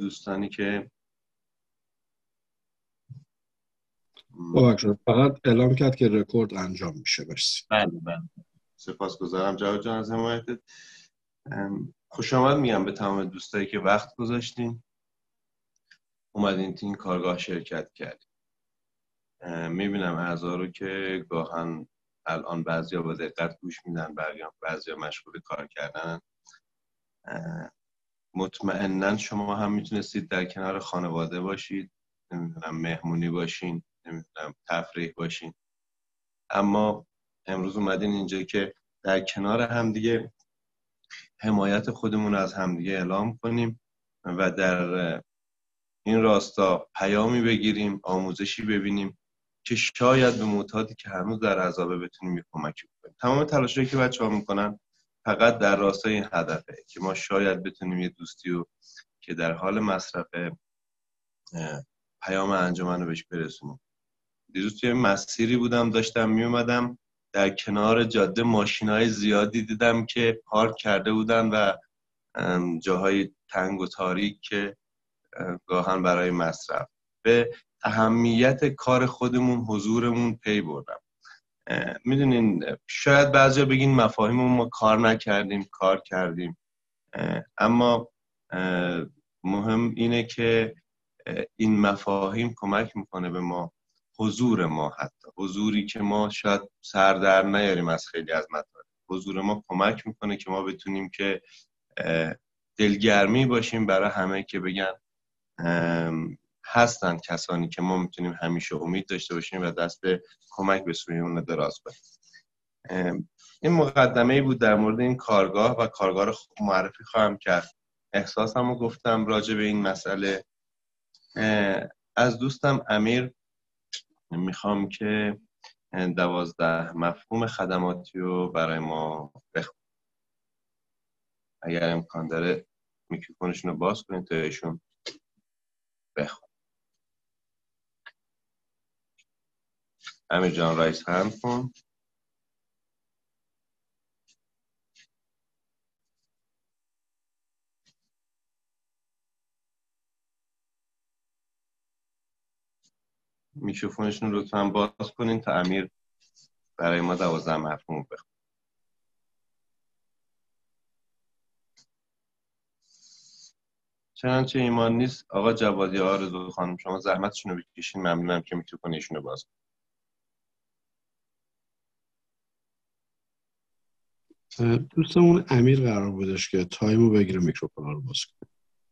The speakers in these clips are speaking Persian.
دوستانی که فقط اعلام کرد که رکورد انجام میشه. مرسی. بله. سپاسگزارم جواد جان از حمایتت. خوش آمد میگم به تمام دوستایی که وقت گذاشتین اومدین تو این کارگاه شرکت کردین. میبینم اعضا رو که گاهن الان بعضیا با دقت گوش میدن، بعضیا مشغول کار کردن. مطمئناً شما هم میتونستید در کنار خانواده باشید، نمیدونم مهمونی باشین، نمیدونم تفریح باشین، اما امروز اومدین اینجا که در کنار همدیگه حمایت خودمون از همدیگه اعلام کنیم و در این راستا پیامی بگیریم، آموزشی ببینیم که شاید به معتادی که هنوز در عذابه بتونیم یه کمکی بکنیم. تمام تلاشایی که بچه‌ها میکنن فقط در راستای این هدفه که ما شاید بتونیم یه دوستی رو که در حال مصرفه پیام انجمن رو بهش برسونیم. دیروز توی مسیری بودم داشتم میومدم، در کنار جاده ماشینای زیادی دیدم که پارک کرده بودن و جاهای تنگ و تاریک که گاهن برای مصرف. به اهمیت کار خودمون، حضورمون پی بردم. میدونین شاید بعضیا بگین مفاهیممون ما کار نکردیم، کار کردیم، اما مهم اینه که این مفاهیم کمک میکنه به ما، حضور ما، حتی حضوری که ما شاید سر در نیاریم از خیلی از مطالب، حضور ما کمک میکنه که ما بتونیم که دلگرمی باشیم برای همه که بگن هستن کسانی که ما میتونیم همیشه امید داشته باشیم و دست به کمک به سوی اون دراز کنیم. این مقدمه‌ای بود در مورد این کارگاه و کارگاه رو معرفی خواهم کرد. احساسمو گفتم راجع به این مسئله. از دوستم امیر میخوام که 12 مفهوم خدماتی رو برای ما بخونه. اگر امکان داره میکروفونشون رو باز کنید تا ایشون بخون. امیر جان رایس هند کن. میکروفونشون رو لطفاً باز کنین تا امیر برای ما 12 مفهوم بخون. چنانچه ایمان نیست آقا جوادی، آرزو خانم شما زحمتشون رو بکشین، ممنونم که میکروفونشون رو باز کنید. دوستمون امیر قرار بودش که تایمو بگیره میکروفون رو باز کنه.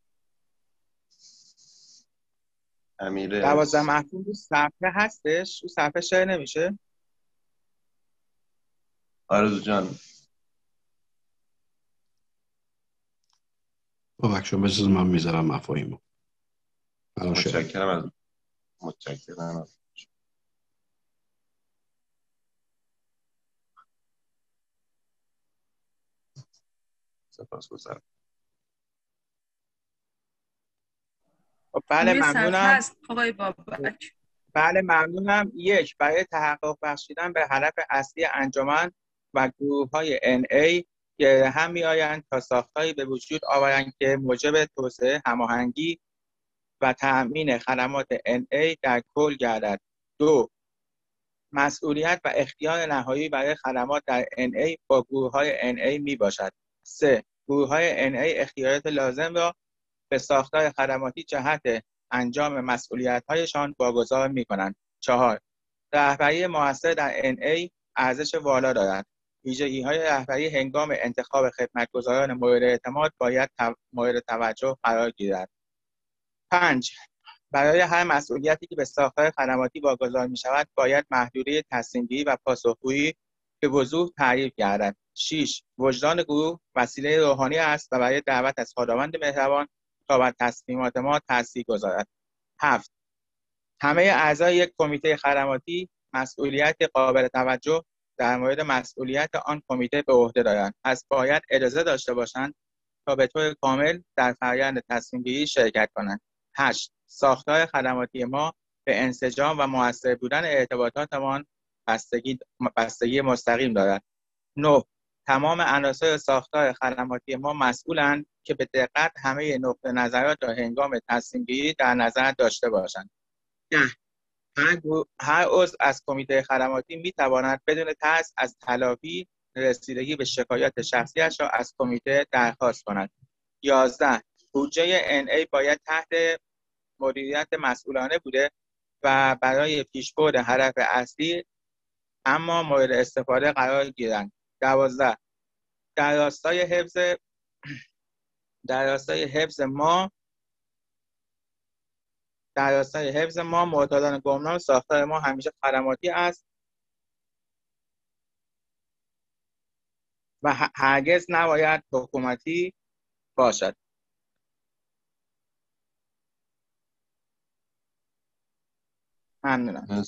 امیر 12 مفهوم رو صفحه هستش، رو صفحه شاید نمیشه. آرزو جان ببخشید بذار من میذارم مفاهیمو. متشکرم از سپاسگزارم. بله ممنونم. هست آقای بابک. بله ممنونم. یک، برای تحقق بخشیدن به هدف اصلی انجمن و گروه‌های NA که هم می‌آیند تا ساختاری به وجود آورند که موجب توسعه، هماهنگی و تأمین خدمات NA در کل گردد. دو، مسئولیت و اختیار نهایی برای خدمات در NA با گروه‌های NA میباشد. 3. گروه‌های NA اختیارات لازم را به ساختار خدماتی جهت انجام مسئولیت‌هایشان واگذار می‌کنند. 4. رهبری موثر در NA ارزش والا دارد. ویژگی‌های رهبری هنگام انتخاب خدمتگزاران مورد اعتماد باید مورد توجه قرار گیرد. 5. برای هر مسئولیتی که به ساختار خدماتی واگذار می‌شود باید محدوده تصمیم‌گیری و پاسخگویی به وضوح تعریف گردد. 6. وجدان گروه وسیله روحانی است و برای دعوت از خداوند مهربان تا بر تصمیمات ما تاثیر گذارد. 7. همه اعضای یک کمیته خدماتی مسئولیت قابل توجه در مورد مسئولیت آن کمیته به عهده دارند، پس باید اجازه داشته باشند تا به طور کامل در فرآیند تصمیم‌گیری شرکت کنند. 8. ساختار خدماتی ما به انسجام و مؤثر بودن ارتباطاتمان بستگی مستقیم دارد. 9. تمام عناصر ساختار خدماتی ما مسئولند که به دقت همه نقطه نظرات را هنگام تصمیم گیری در نظر داشته باشند. هر عضو از کمیته خدماتی میتواند بدون ترس از تلافی رسیدگی به شکایات شخصیش را از کمیته درخواست کند. 11. بودجه NA باید تحت مدیریت مسئولانه بوده و برای پیشبرد هدف اصلی اما مورد استفاده قرار گیرند. 12. در راستای حفظ ما معتادان گمنام ساختار ما همیشه خدماتی است و هرگز نباید حکومتی باشد. ممنونم.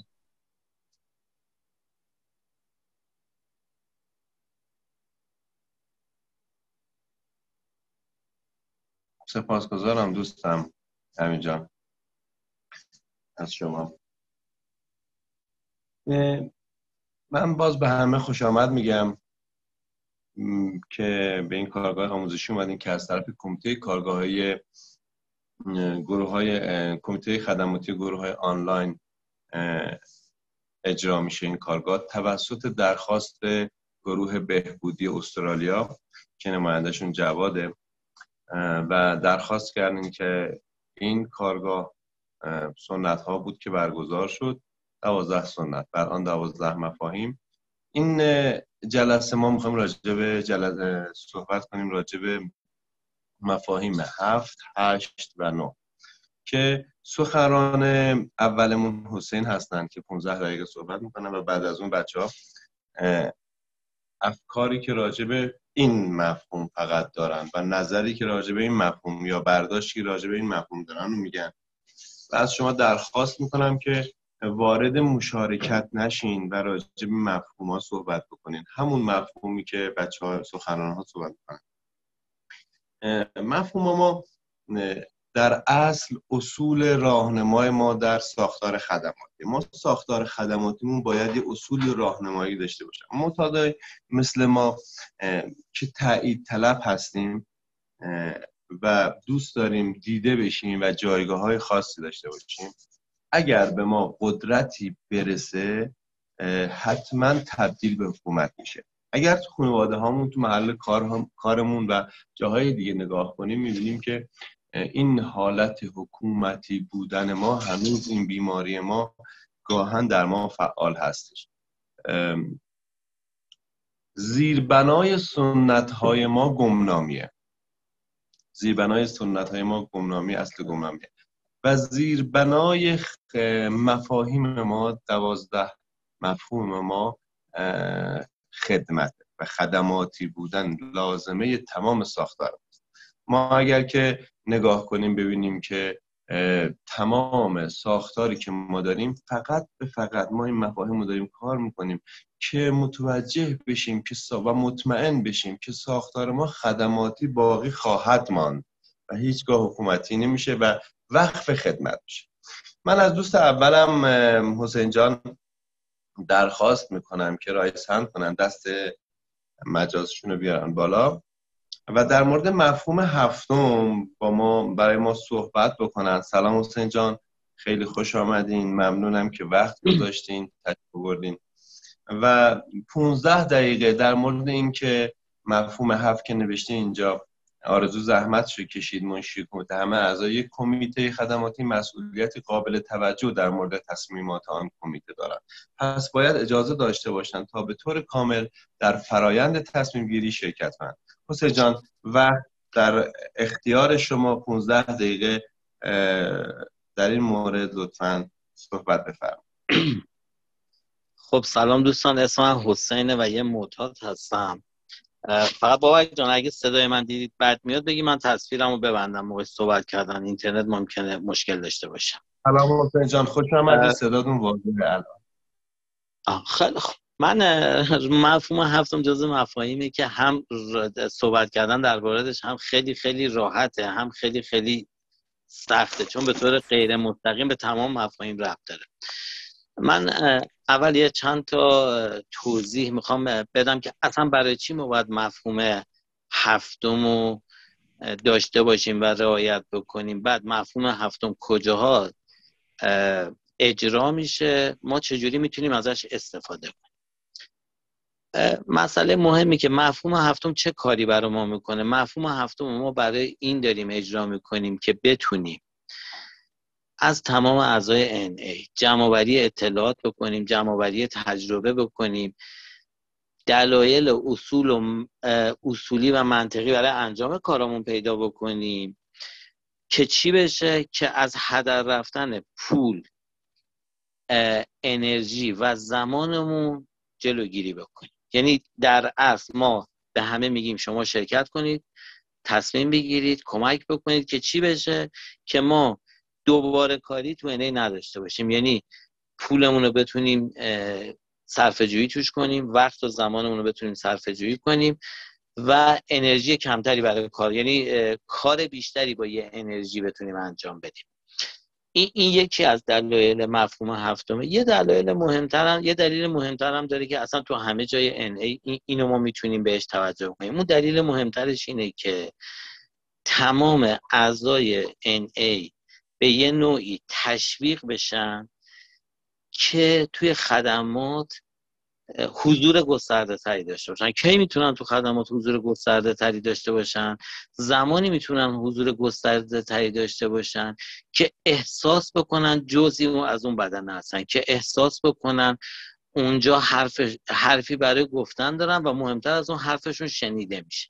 سپاسگزارم دوستم امین جان از شما. من باز به همه خوش آمد میگم که به این کارگاه آموزشی اومدین که از طرف کمیته کارگاه‌های کمیته خدماتی گروه‌های آنلاین اجرا میشه. این کارگاه توسط درخواست گروه بهبودی استرالیا که نمایندهشون جواده و درخواست کردن که این کارگاه سنت ها بود که برگزار شد، 12 سنت بر آن 12 مفاهیم. این جلسه ما میخوایم راجع به صحبت کنیم راجع به مفاهیم 7، 8 و 9 که سخنران اولمون حسین هستن که 15 دقیقه صحبت میکنن و بعد از اون بچه‌ها افکاری که راجع به این مفهوم فقط دارن و نظری که راجع به این مفهوم یا برداشتی که راجع به این مفهوم دارن رو میگن. و از شما درخواست میکنم که وارد مشارکت نشین و راجع به مفهوم‌ها صحبت بکنین، همون مفهومی که بچه‌ها سخنران‌ها صحبت میکنن. مفهوم ما در اصل اصول راهنمای ما در ساختار خدماتی. ما ساختار خدماتیمون باید یه اصول راهنمایی داشته باشه. معتادای مثل ما که تایید طلب هستیم و دوست داریم دیده بشیم و جایگاه‌های خاصی داشته باشیم، اگر به ما قدرتی برسه حتما تبدیل به حکومت میشه. اگر تو خانواده هامون، تو محل کارمون و جاهای دیگه نگاه کنیم میبینیم که این حالت حکومتی بودن ما هنوز این بیماری ما گاهن در ما فعال هستش. زیربنای سنت های ما گمنامیه. زیربنای سنت های ما گمنامی، اصل گمنامیه. و زیربنای مفاهیم ما 12 مفهوم ما خدمت و خدماتی بودن لازمه تمام ساختار ما. اگر که نگاه کنیم ببینیم که تمام ساختاری که ما داریم فقط ما این مفاهیم رو داریم کار میکنیم که متوجه بشیم که و مطمئن بشیم که ساختار ما خدماتی باقی خواهد ماند و هیچگاه حکومتی نمیشه و وقف خدمت میشه. من از دوست اولم حسین جان درخواست میکنم که رایز هند کنن، دست مجازشون رو بیارن بالا و در مورد مفهوم هفتم برای ما صحبت بکنن. سلام حسین جان، خیلی خوش آمدین، ممنونم که وقت گذاشتین، تشریف بردین و 15 دقیقه در مورد این که مفهوم 7 که نوشته اینجا آرزو زحمتشو کشید، منشی کمیته، همه اعضای کمیته خدماتی مسئولیت قابل توجه در مورد تصمیمات آن کمیته دارند، پس باید اجازه داشته باشند تا به طور کامل در فرایند تصمیم گیری شرکت کنند. حسین جان وقت در اختیار شما، 15 دقیقه در این مورد لطفاً صحبت بفرمایید. خب سلام دوستان، اسم من حسینه و یه معتاد هستم. فقط بابک جان اگه صدای من دیدید بد میاد بگی من تصویرمو ببندم، موقع صحبت کردن اینترنت ممکنه مشکل داشته باشه. سلام حسین جان، خوش آمدید، صداتون واضحه الان. خیلی خوب. من مفهوم هفتم جزء مفاهیمی که هم صحبت کردن در موردش هم خیلی خیلی راحته، هم خیلی خیلی سخته، چون به طور غیر مستقیم به تمام مفاهیم ربط داره. من اول یه چند تا توضیح میخوام بدم که اصلا برای چی ما باید مفهوم هفتم رو داشته باشیم و رعایت بکنیم. بعد مفهوم هفتم کجاها اجرا میشه، ما چجوری میتونیم ازش استفاده کنیم. مسئله مهمی که مفهوم هفتم چه کاری برای ما میکنه. مفهوم هفتم ما برای این داریم اجرا میکنیم که بتونیم از تمام اعضای NA جمع‌آوری اطلاعات بکنیم، جمع‌آوری تجربه بکنیم، دلایل اصولی و منطقی برای انجام کارامون پیدا بکنیم که چی بشه؟ که از هدر رفتن پول، انرژی و زمانمون جلوگیری بکنیم. یعنی در اصل ما به همه میگیم شما شرکت کنید، تصمیم بگیرید، کمک بکنید که چی بشه؟ که ما دوباره کاری تو NA نداشته باشیم. یعنی پولمون رو بتونیم صرفه جویی توش کنیم، وقت و زمانمون رو بتونیم صرفه جویی کنیم و انرژی کمتری برای کار، یعنی کار بیشتری با یه انرژی بتونیم انجام بدیم. این یکی از دلایل مفهوم هفتمه. یه دلیل مهمتر هم داره که اصلا تو همه جای NA اینو ما میتونیم بهش توجه کنیم. اون دلیل مهمترش اینه که تمام اعضای NA به یه نوعی تشویق بشن که توی خدمات حضور گسترده تری داشته باشن. کی میتونن تو خدمات حضور گسترده تری داشته باشن؟ زمانی میتونن حضور گسترده تری داشته باشن که احساس بکنن جزئی از اون بدن هستن، که احساس بکنن اونجا حرفی برای گفتن دارن و مهمتر از اون حرفشون شنیده میشه.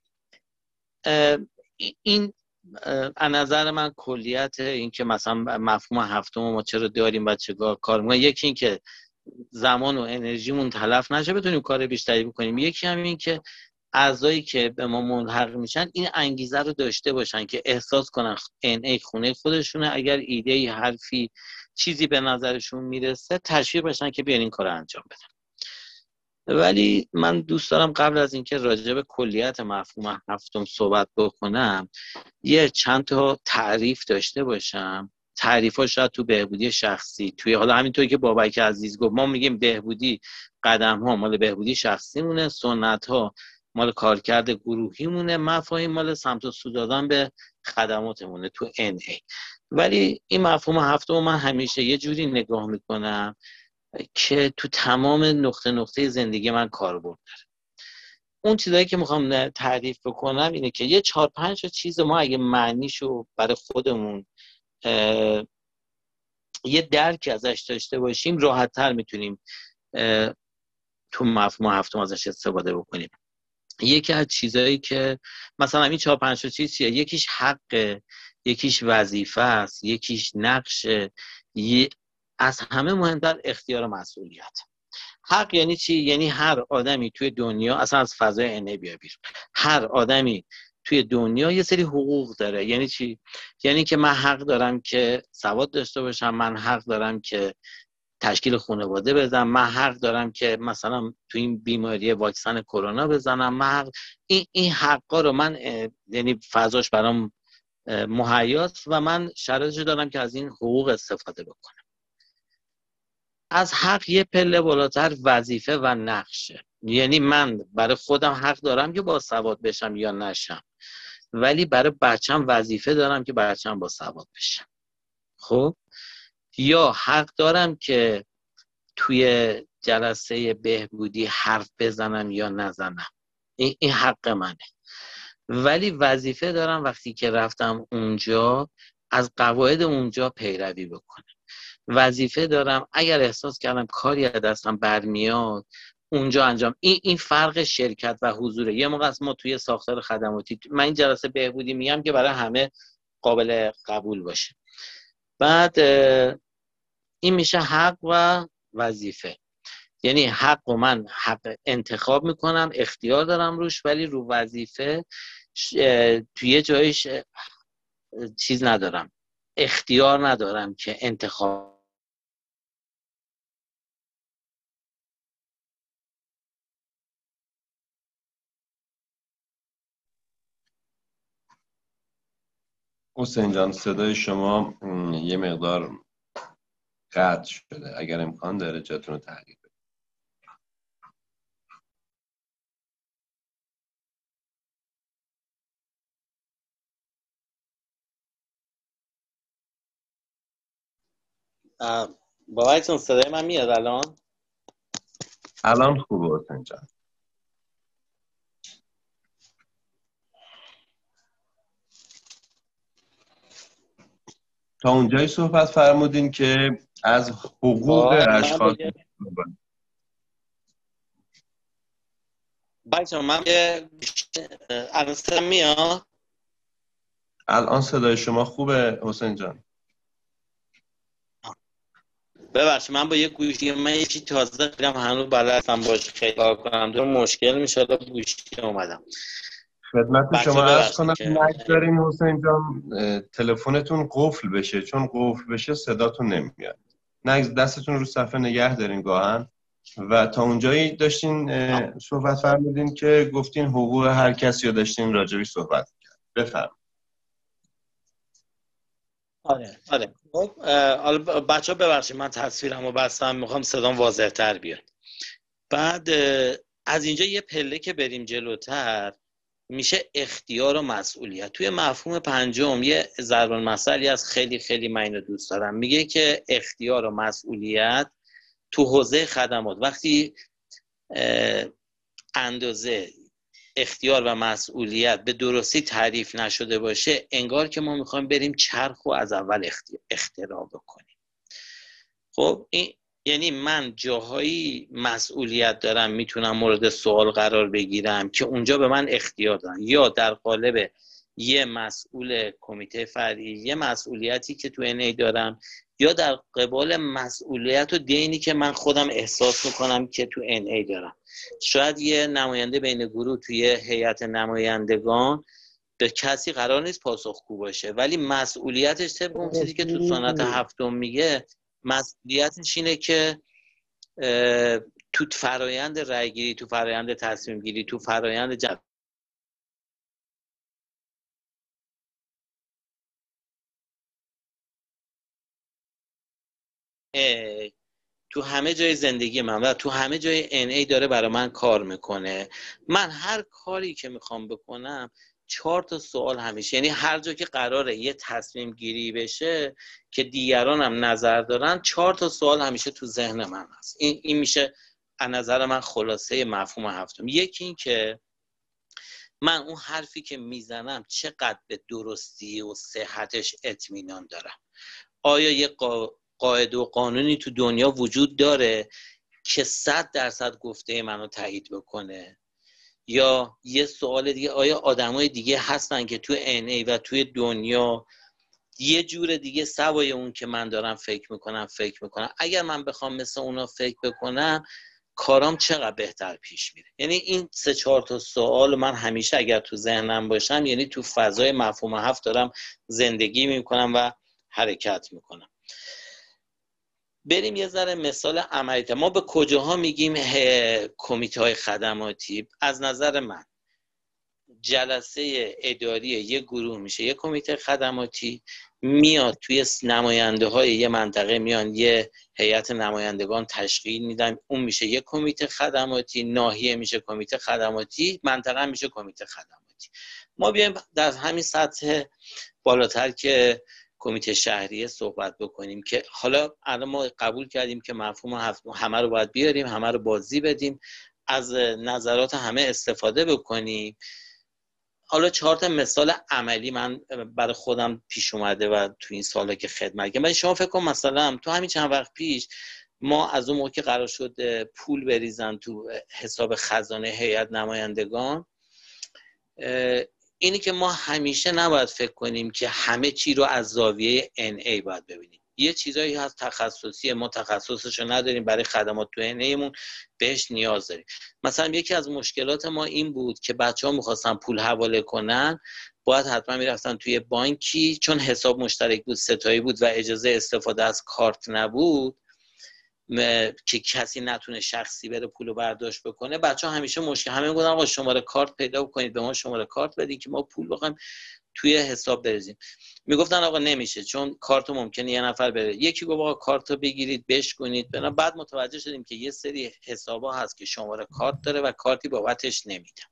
این از نظر من کلیت این که مثلا مفهوم هفتم ما چرا داریم و چه کار می‌کنیم. یکی این که زمان و انرژیمون تلف نشه، بتونیم کار بیشتری بکنیم. یکی هم این که اعضایی که به ما ملحق میشن این انگیزه رو داشته باشن که احساس کنن NA خونه خودشونه. اگر ایده‌ای، حرفی، چیزی به نظرشون میرسه تشویق بشن که بیان این کار رو انجام بدن. ولی من دوست دارم قبل از اینکه راجع به کلیت مفهوم هفتم صحبت بکنم یه چند تا تعریف داشته باشم. تعریف‌ها شاید تو بهبودی شخصی، توی حالا همینطوری که بابک عزیز گفت ما میگیم بهبودی قدم‌ها مال بهبودی شخصی مونه، سنت‌ها مال کارکرد گروهی مونه، مفاهیم مال سمت و سو دادن به خدماتمونه تو NA. ولی این مفهوم هفتم من همیشه یه جوری نگاه میکنم که تو تمام نقطه زندگی من کاربرد داره. اون چیزایی که میخوام تعریف بکنم اینه که یه 4-5 چیز ما اگه معنیشو برای خودمون یه درکی ازش داشته باشیم راحت‌تر میتونیم تو مفهوم هفتم ازش استفاده بکنیم. یکی از چیزایی که مثلا این 4-5 چیز چیه؟ یکیش حقه، یکیش وظیفه است، یکیش نقشه، از همه مهمتر اختیار و مسئولیت. حق یعنی چی؟ یعنی هر آدمی توی دنیا، اصلا از فضای NA بیا بیرون، هر آدمی توی دنیا یه سری حقوق داره. یعنی چی؟ یعنی که من حق دارم که سواد داشته باشم، من حق دارم که تشکیل خانواده بزنم، من حق دارم که مثلا تو این بیماری واکسن کرونا بزنم، من حق این حقا رو من یعنی فضاش برام مهیاست و من شرایطش دارم که از این حقوق استفاده بکنم. از حق یه پله بالاتر وظیفه و نقشه. یعنی من برای خودم حق دارم که با سواد بشم یا نشم، ولی برای بچم وظیفه دارم که بچم با سواد بشم. خب یا حق دارم که توی جلسه بهبودی حرف بزنم یا نزنم، این حق منه. ولی وظیفه دارم وقتی که رفتم اونجا از قواعد اونجا پیروی بکنم. وظیفه دارم اگر احساس کردم کاری از دستم برمیاد اونجا انجام. این فرق شرکت و حضوره. یه موقع ما توی ساختار خدماتی، من این جلسه بهبودی میگم که برای همه قابل قبول باشه. بعد این میشه حق و وظیفه. یعنی حق و من حق انتخاب میکنم، اختیار دارم روش، ولی رو وظیفه توی یه جایش چیز ندارم، اختیار ندارم که انتخاب. حسین جان صدای شما یه مقدار قطع شده، اگر امکان داره جاتون رو تغییر بدید. باورتون صدای من میاد الان؟ الان خوبه حسین جان. تا اونجایی صحبت فرمودین که از حقوق اشخاص بچه من الان صدا میاد؟ الان صدای شما خوبه حسین جان. ببخشید من با یه گوشی من یکی تازه خریدم هنوز بلد هستم باش خیلی کار کنم دور مشکل میشه تا گوشی اومدم. خدمت شما عرض کنم که نگذارین حسین جان تلفنتون قفل بشه، چون قفل بشه صداتون نمیاد. دستتون رو صفحه نگه دارین گاهن. و تا اونجایی داشتین صحبت فرمودین که گفتین حقوق هر کسی رو داشتین راجبی صحبت کرد. بفرمایید. آره خب بچه ها ببخشید من تصویرم رو بستم، میخوام صدام واضح تر بیاد. بعد از اینجا یه پله که بریم جلوتر میشه اختیار و مسئولیت. توی مفهوم پنجم یه ضرب المثلی از خیلی خیلی من اینو دوست دارم، میگه که اختیار و مسئولیت تو حوزه خدمات وقتی اندازه اختیار و مسئولیت به درستی تعریف نشده باشه، انگار که ما میخوایم بریم چرخ رو از اول اختراع بکنیم. خب این یعنی من جاهایی مسئولیت دارم میتونم مورد سوال قرار بگیرم که اونجا به من اختیار دارن، یا در قالب یه مسئول کمیته فرعی یه مسئولیتی که تو NA دارم، یا در قبال مسئولیت و دینی که من خودم احساس میکنم که تو NA دارم. شاید یه نماینده بین گروه توی هیئت نمایندگان به کسی قرار نیست پاسخگو باشه، ولی مسئولیتش طبق اون چیزی که تو سنت هفتم میگه مسئولیتش اینه که تو فرایند رأیگیری، تو فرایند تصمیم گیری، تو فرایند تو همه جای زندگی من و تو همه جای NA داره برای من کار میکنه. من هر کاری که میخوام بکنم 4 تا سوال همیشه، یعنی هر جا که قراره یه تصمیم گیری بشه که دیگران هم نظر دارن 4 تا سوال همیشه تو ذهن من هست. این میشه از نظر من خلاصه مفهوم هفتم. یکی این که من اون حرفی که میزنم چقدر به درستی و صحتش اطمینان دارم. آیا یه قاعده و قانونی تو دنیا وجود داره که 100% گفته منو تایید بکنه؟ یا یه سوال دیگه، آیا آدمای دیگه هستن که تو NA و توی دنیا یه جور دیگه سوای اون که من دارم فکر میکنم؟ اگر من بخوام مثل اونا فکر بکنم کارام چقدر بهتر پیش میره. یعنی این 3-4 تا سوال من همیشه اگر تو ذهنم باشم، یعنی تو فضای مفهوم هفت دارم زندگی میکنم و حرکت میکنم. بریم یه ذره مثال عملی. ما به کجاها میگیم کمیته های خدماتی؟ از نظر من جلسه اداری یه گروه میشه یه کمیته خدماتی، میاد توی نماینده های یه منطقه میان یه هیئت نمایندگان تشکیل میدن، اون میشه یه کمیته خدماتی، ناحیه میشه کمیته خدماتی، منطقه میشه کمیته خدماتی. ما بیایم در همین سطح بالاتر که کمیته شهریه صحبت بکنیم که حالا الان ما قبول کردیم که مفهوم همه رو باید بیاریم، همه رو بازی بدیم، از نظرات همه استفاده بکنیم. حالا 4 تا مثال عملی من برای خودم پیش اومده و تو این سالا که خدمت کردم. شما فکر کن مثلا تو همین چند وقت پیش ما از اون موقع که قرار شد پول بریزن تو حساب خزانه هیئت نمایندگان، اینی که ما همیشه نباید فکر کنیم که همه چی رو از زاویه NA باید ببینیم. یه چیزایی هست تخصصی، ما تخصصشو نداریم، برای خدمات تو NA مون بهش نیاز داریم. مثلا یکی از مشکلات ما این بود که بچه‌ها می‌خواستن پول حواله کنن، باید حتما میرفتن توی بانکی، چون حساب مشترک بود، ستایی بود و اجازه استفاده از کارت نبود که کسی نتونه شخصی بره پولو برداشت بکنه. بچه‌ها همیشه مشکل، همه میگن آقا شماره کارت پیدا کنید، به ما شماره کارت بدید که ما پول بخوایم توی حساب بریزیم. میگفتن آقا نمیشه چون کارتو ممکنه یه نفر بره. یکی گفت آقا کارتو بگیرید بشکنید. بعد متوجه شدیم که یه سری حسابا هست که شماره کارت داره و کارتی بابتش نمیدن.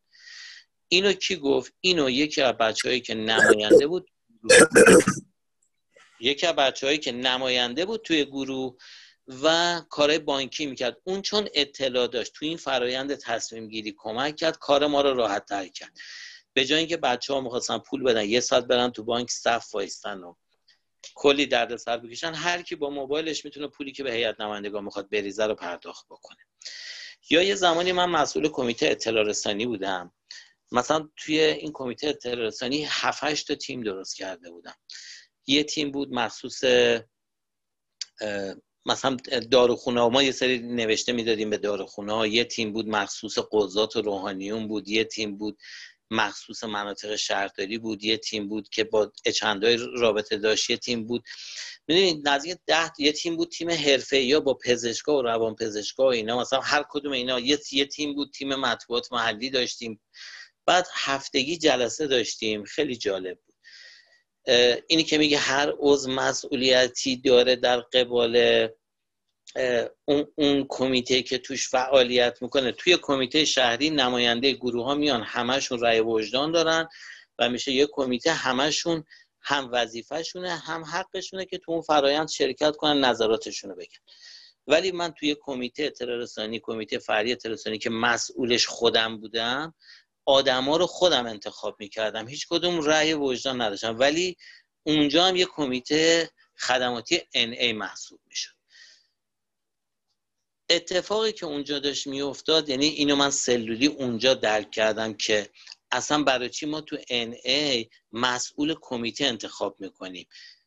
اینو کی گفت؟ اینو یکی از بچه‌هایی که نماینده بود یکی از بچه‌هایی که نماینده بود توی گروه و کارهای بانکی میکرد، اون چون اطلاع داشت توی این فرایند تصمیم گیری کمک کرد، کار ما رو راحت تر کرد. به جای اینکه بچه‌ها می‌خواستن پول بدن 1 ساعت برن تو بانک صف وایستن و کلی دردسر بکشن، هر کی با موبایلش میتونه پولی که به هیئت نمایندگان میخواد بریزه رو پرداخت بکنه. یا یه زمانی من مسئول کمیته اطلاع رسانی بودم، مثلا توی این کمیته اطلاع رسانی 7-8 تا تیم درست کرده بودم. یه تیم بود مخصوص مثلا داروخونه ها، ما یه سری نوشته میدادیم به داروخونه ها. یه تیم بود مخصوص قضات و روحانیون بود. یه تیم بود مخصوص مناطق شهرداری بود. یه تیم بود که با اچندای رابطه داشت. یه تیم بود، میدونید نزدیک 10. یه تیم بود تیم حرفه‌ای یا با پزشکا و روانپزشکا و اینا، مثلا هر کدوم اینا. یه تیم بود تیم مطبوعات محلی داشتیم. بعد هفتگی جلسه داشتیم، خیلی جالب بود. اینی که میگه هر عضو مسئولیتی داره در قبال اون کمیته که توش فعالیت میکنه. توی کمیته شهری نماینده گروه ها میان، همشون رأی وجدان دارن و میشه یه کمیته، همشون هم وظیفه‌شونه هم حقشونه که تو اون فرایند شرکت کنن، نظراتشونو بگن. ولی من توی کمیته اطلاع رسانی، کمیته فرعی اطلاع رسانی که مسئولش خودم بودم، آدما رو خودم انتخاب میکردم، هیچ کدوم رأی وجدان نداشتم، ولی اونجا هم یه کمیته خدماتی NA محسوب میشد. اتفاقی که اونجا داشت میافتاد، یعنی اینو من سلولی اونجا درک کردم که اصلا برای چی ما تو NA مسئول کمیته انتخاب میکنیم،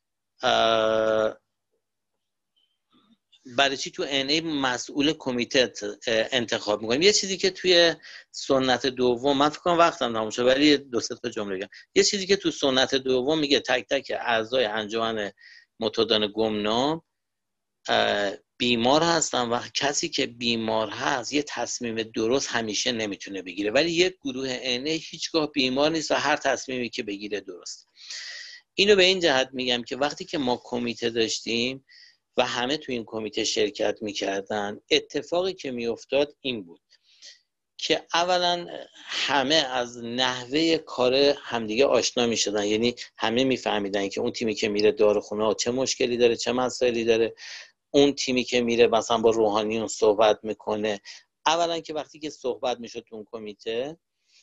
برای چی تو NA مسئول کمیته انتخاب میکنیم. یه چیزی که توی سنت دوم، من فکر کنم وقتم تموم شد ولی 2-3 تا جمله بگم. یه چیزی که تو سنت دوم میگه تک تک اعضای انجمن متدان گمنام بیمار هستن و کسی که بیمار هست یه تصمیم درست همیشه نمیتونه بگیره، ولی یک گروه NA هیچگاه بیمار نیست و هر تصمیمی که بگیره درست. اینو به این جهت میگم که وقتی که ما کمیته داشتیم و همه تو این کمیته شرکت میکردن، اتفاقی که میافتاد این بود که اولا همه از نحوه کار همدیگه آشنا میشدن، یعنی همه میفهمیدن که اون تیمی که میره داروخونه ها چه مشکلی داره، چه مسائلی داره. اون تیمی که میره مثلا با روحانیون صحبت میکنه، اولا که وقتی که صحبت میشد تو اون کمیته،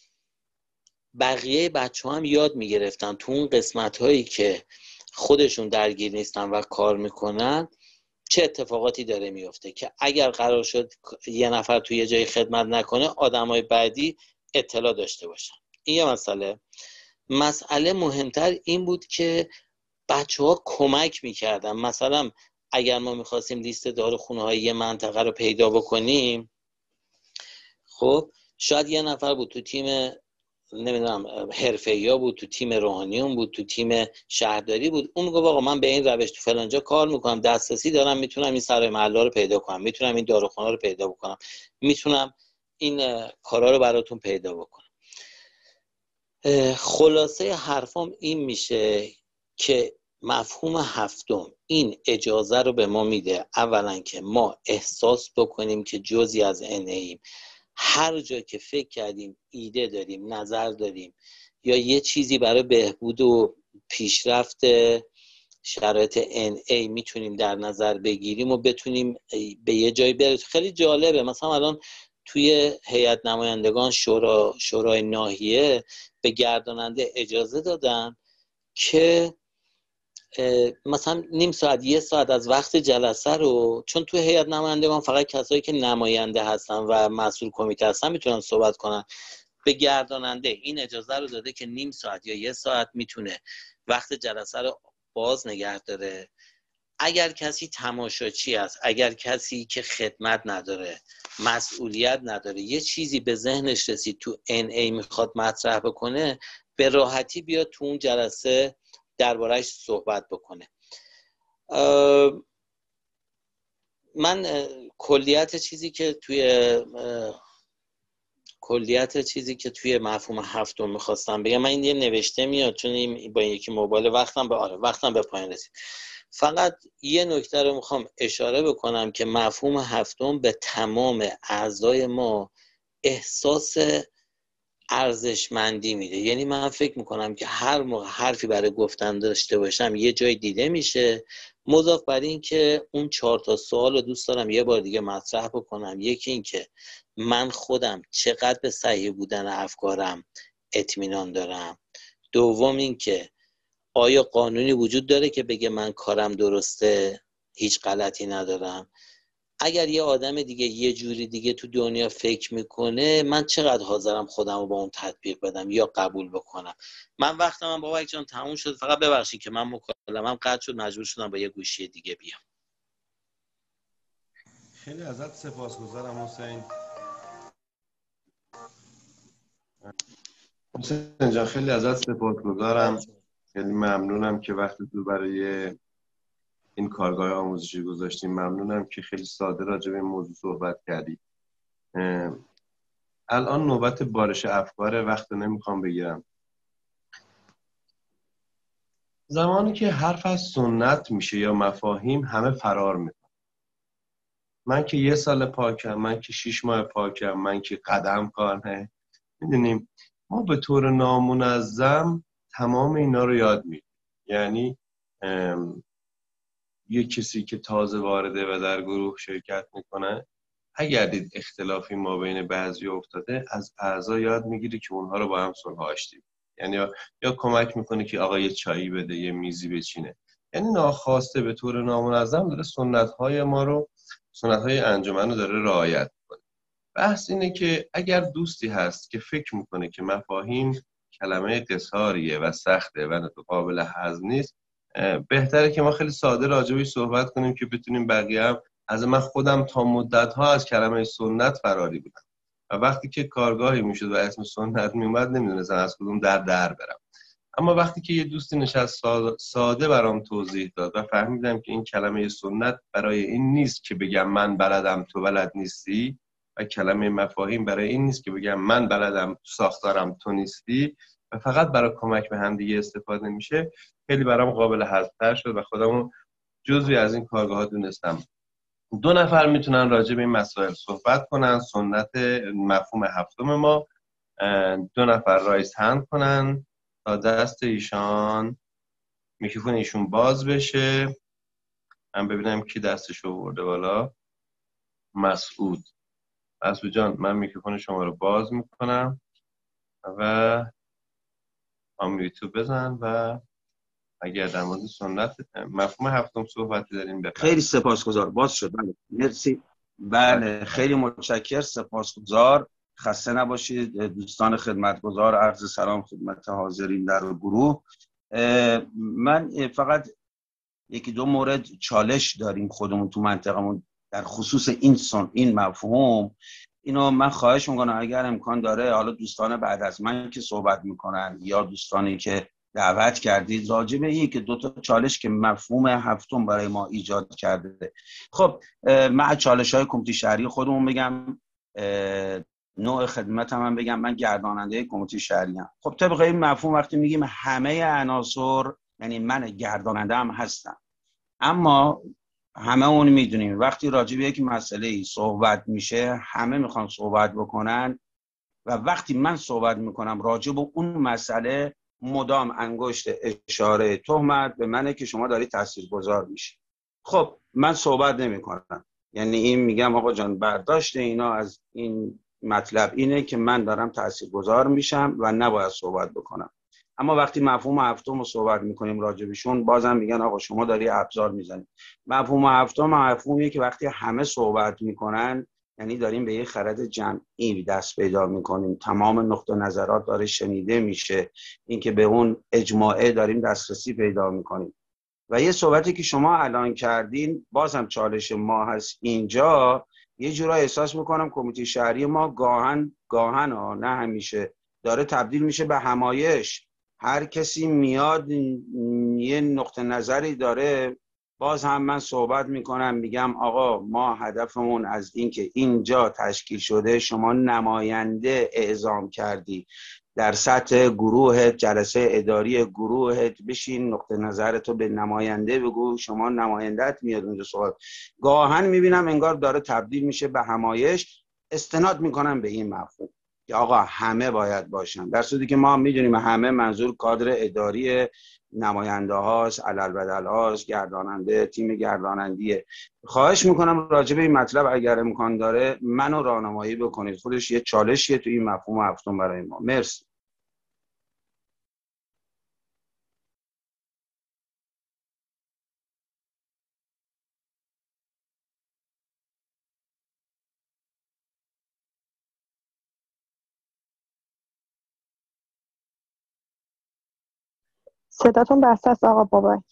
بقیه بچه هم یاد میگرفتن تو اون قسمت هایی که خودشون درگیر نیستن و کار میکنن چه اتفاقاتی داره میفته، که اگر قرار شد یه نفر توی یه جای خدمت نکنه، آدمای بعدی اطلاع داشته باشن. این یه مسئله مهمتر این بود که بچه ها کمک میکردن. مثلا اگر ما میخواستیم لیست داروخونه های یه منطقه رو پیدا بکنیم، خب شاید یه نفر بود تو تیم نمیدونم حرفه‌ای‌ها بود، تو تیم روحانیون بود، تو تیم شهرداری بود، اون میگه آقا من به این روش تو فلان جا کار میکنم، دسترسی دارم، میتونم این سرای محله رو پیدا کنم، میتونم این داروخونه رو پیدا بکنم، میتونم این کارا رو براتون پیدا بکنم. خلاصه حرفام این میشه که مفهوم هفتم این اجازه رو به ما میده، اولا که ما احساس بکنیم که جزئی از NAیم. هر جا که فکر کردیم ایده داریم، نظر داریم یا یه چیزی برای بهبود و پیشرفت شرایط NA میتونیم در نظر بگیریم و بتونیم به یه جایی برسیم. خیلی جالبه، مثلا الان توی هیئت نمایندگان شورای ناحیه به گرداننده اجازه دادن که مثلا نیم ساعت 1 ساعت از وقت جلسه رو، چون توی هیئت نمایندگان فقط کسایی که نماینده هستن و مسئول کمیته هستن میتونن صحبت کنن، به گرداننده این اجازه رو داده که نیم ساعت یا 1 ساعت میتونه وقت جلسه رو باز نگه داره. اگر کسی تماشاچی است، اگر کسی که خدمت نداره، مسئولیت نداره، یه چیزی به ذهنش رسید تو NA میخواد مطرح بکنه، به راحتی بیاد تو اون جلسه درباره‌اش صحبت بکنه. من کلیت چیزی که توی مفهوم هفتم میخواستم بگم، من این یه نوشته میاد چون این با یکی موبایل وقتم به پایان رسید. فقط یه نکته رو میخوام اشاره بکنم که مفهوم هفتم به تمام اعضای ما احساس ارزشمندی میده. یعنی من فکر میکنم که هر موقع حرفی برای گفتن داشته باشم یه جای دیده میشه. مضاف بر این که اون 4 تا سوال رو دوست دارم یه بار دیگه مطرح بکنم. یکی این که من خودم چقدر به صحیح بودن افکارم اطمینان دارم. دوم این که آیا قانونی وجود داره که بگه من کارم درسته، هیچ غلطی ندارم. اگر یه آدم دیگه یه جوری دیگه تو دنیا فکر میکنه، من چقدر حاضرم خودم رو با اون تطبیق بدم یا قبول بکنم. من وقتم بابک جان تموم شد، فقط ببخشید که من مکالمه‌ام قطع شد، مجبور شدم با یه گوشی دیگه بیام. خیلی ازت سپاسگزارم حسین. حسین جان خیلی ازت سپاسگزارم، خیلی ممنونم که وقت تو برای این کارگاه آموزشی گذاشتیم. ممنونم که خیلی ساده راجع به این موضوع صحبت کردی. الان نوبت بارش افکار، وقت نمیخوام بگیرم. زمانی که حرف از سنت میشه یا مفاهیم، همه فرار میکنن. من که 1 سال پاکم، من که 6 ماه پاکم، من که قدم کار نه. میدونیم ما به طور نامنظم تمام اینا رو یاد میگیریم. یعنی یه کسی که تازه وارده و در گروه شرکت میکنه، اگر دید اختلافی ما بین بعضی افتاده، از اعضا یاد میگیره که اونها رو با هم صلح آشتی. یعنی یا کمک میکنه که آقا یه چایی بده، یه میزی بچینه. یعنی ناخواسته به طور نامنظم داره سنت‌های ما رو، سنت‌های انجمن رو داره رعایت میکنه. بحث اینه که اگر دوستی هست که فکر میکنه که مفاهیم کلمه قصاریه و سخته و قابل هضم نیست، بهتره که ما خیلی ساده راجبش صحبت کنیم که بتونیم بقیه هم. از من خودم تا مدت‌ها از کلمه سنت فراری بودم و وقتی که کارگاهی میشد و اسم سنت میومد نمیدونستم از کدوم در برم. اما وقتی که یه دوستی نشست ساده برام توضیح داد و فهمیدم که این کلمه سنت برای این نیست که بگم من بلدم تو بلد نیستی، و کلمه مفاهیم برای این نیست که بگم من بلدم ساختارم تو نیستی و فقط برای کمک به هم دیگه استفاده میشه، خیلی برام قابل هضم‌تر شد و خودمو جزوی از این کارگاه‌ها دونستم. 2 نفر میتونن راجع به این مسائل صحبت کنن. سنت مفهوم هفتم ما، 2 نفر رایز هند کنن تا دست ایشان، میکروفون ایشون باز بشه. من ببینم کی دستشو آورده بالا. مسعود جان، من میکروفون شما رو باز میکنم و آمیتو بزن و اگر در مورد سنت مفهوم هفتم صحبتی داریم بفرمایید. خیلی سپاسگزار. باز شد. بله مرسی. بله خیلی متشکر، سپاسگزار. خسته نباشید دوستان خدمتگزار. عرض سلام خدمت حاضرین در گروه. من فقط 1-2 مورد چالش داریم خودمون تو منطقمون در خصوص این مفهوم. اینو من خواهش میکنم اگر امکان داره، حالا دوستان بعد از من که صحبت میکنن یا دوستانی که دعوت کردید، راجع به این که 2 تا چالش که مفهوم هفتم برای ما ایجاد کرده. خب من چالش‌های کمیته شهری خودمون بگم، نوع خدمتم هم بگم. من گرداننده کمیته شهری ام. خب طبق این مفهوم وقتی میگیم همه عناصر، یعنی من گرداننده هم هستم. اما همه اون میدونیم وقتی راجع به یک مسئله صحبت میشه، همه میخوان صحبت بکنن و وقتی من صحبت میکنم راجع به اون مسئله، مدام انگشت اشاره تهمت به منه که شما داری تاثیرگذار میشی. خب من صحبت نمیکنم، یعنی این میگم آقا جان برداشت اینا از این مطلب اینه که من دارم تاثیرگذار میشم و نباید صحبت بکنم. اما وقتی مفهوم هفتم رو صحبت میکنیم راجبشون، بازم میگن آقا شما داری ابزار میزنی. مفهوم هفتم مفهومیه که وقتی همه صحبت میکنن، یعنی داریم به یه خرد جمعی دست پیدا میکنیم، تمام نقطه نظرات داره شنیده میشه، اینکه به اون اجماعه داریم دسترسی پیدا میکنیم. و یه صحبتی که شما الان کردین، بازم چالش ما هست اینجا. یه جورایی احساس میکنم کمیته شهری ما گاهن نه همیشه داره تبدیل میشه به همایش. هر کسی میاد یه نقطه نظری داره، باز هم من صحبت میکنم میگم آقا ما هدفمون از این که اینجا تشکیل شده، شما نماینده اعزام کردی در سطح گروه، جلسه اداری گروهت بشین نقطه نظرتو به نماینده بگو، شما نمایندت میاد اونجا صحبت. گاهن میبینم انگار داره تبدیل میشه به همایش. استناد میکنم به این مفهوم. که آقا همه باید باشن، در صورتی که ما میدونیم همه منظور کادر اداری، نماینده هاست، علل هاست، گرداننده، تیم گردانندیه. خواهش میکنم راجع به این مطلب اگر امکان داره منو راهنمایی بکنید، خودش یه چالشیه تو این مفهوم هفتم برای ما. مرسی. صداتون بسته است آقا بابک.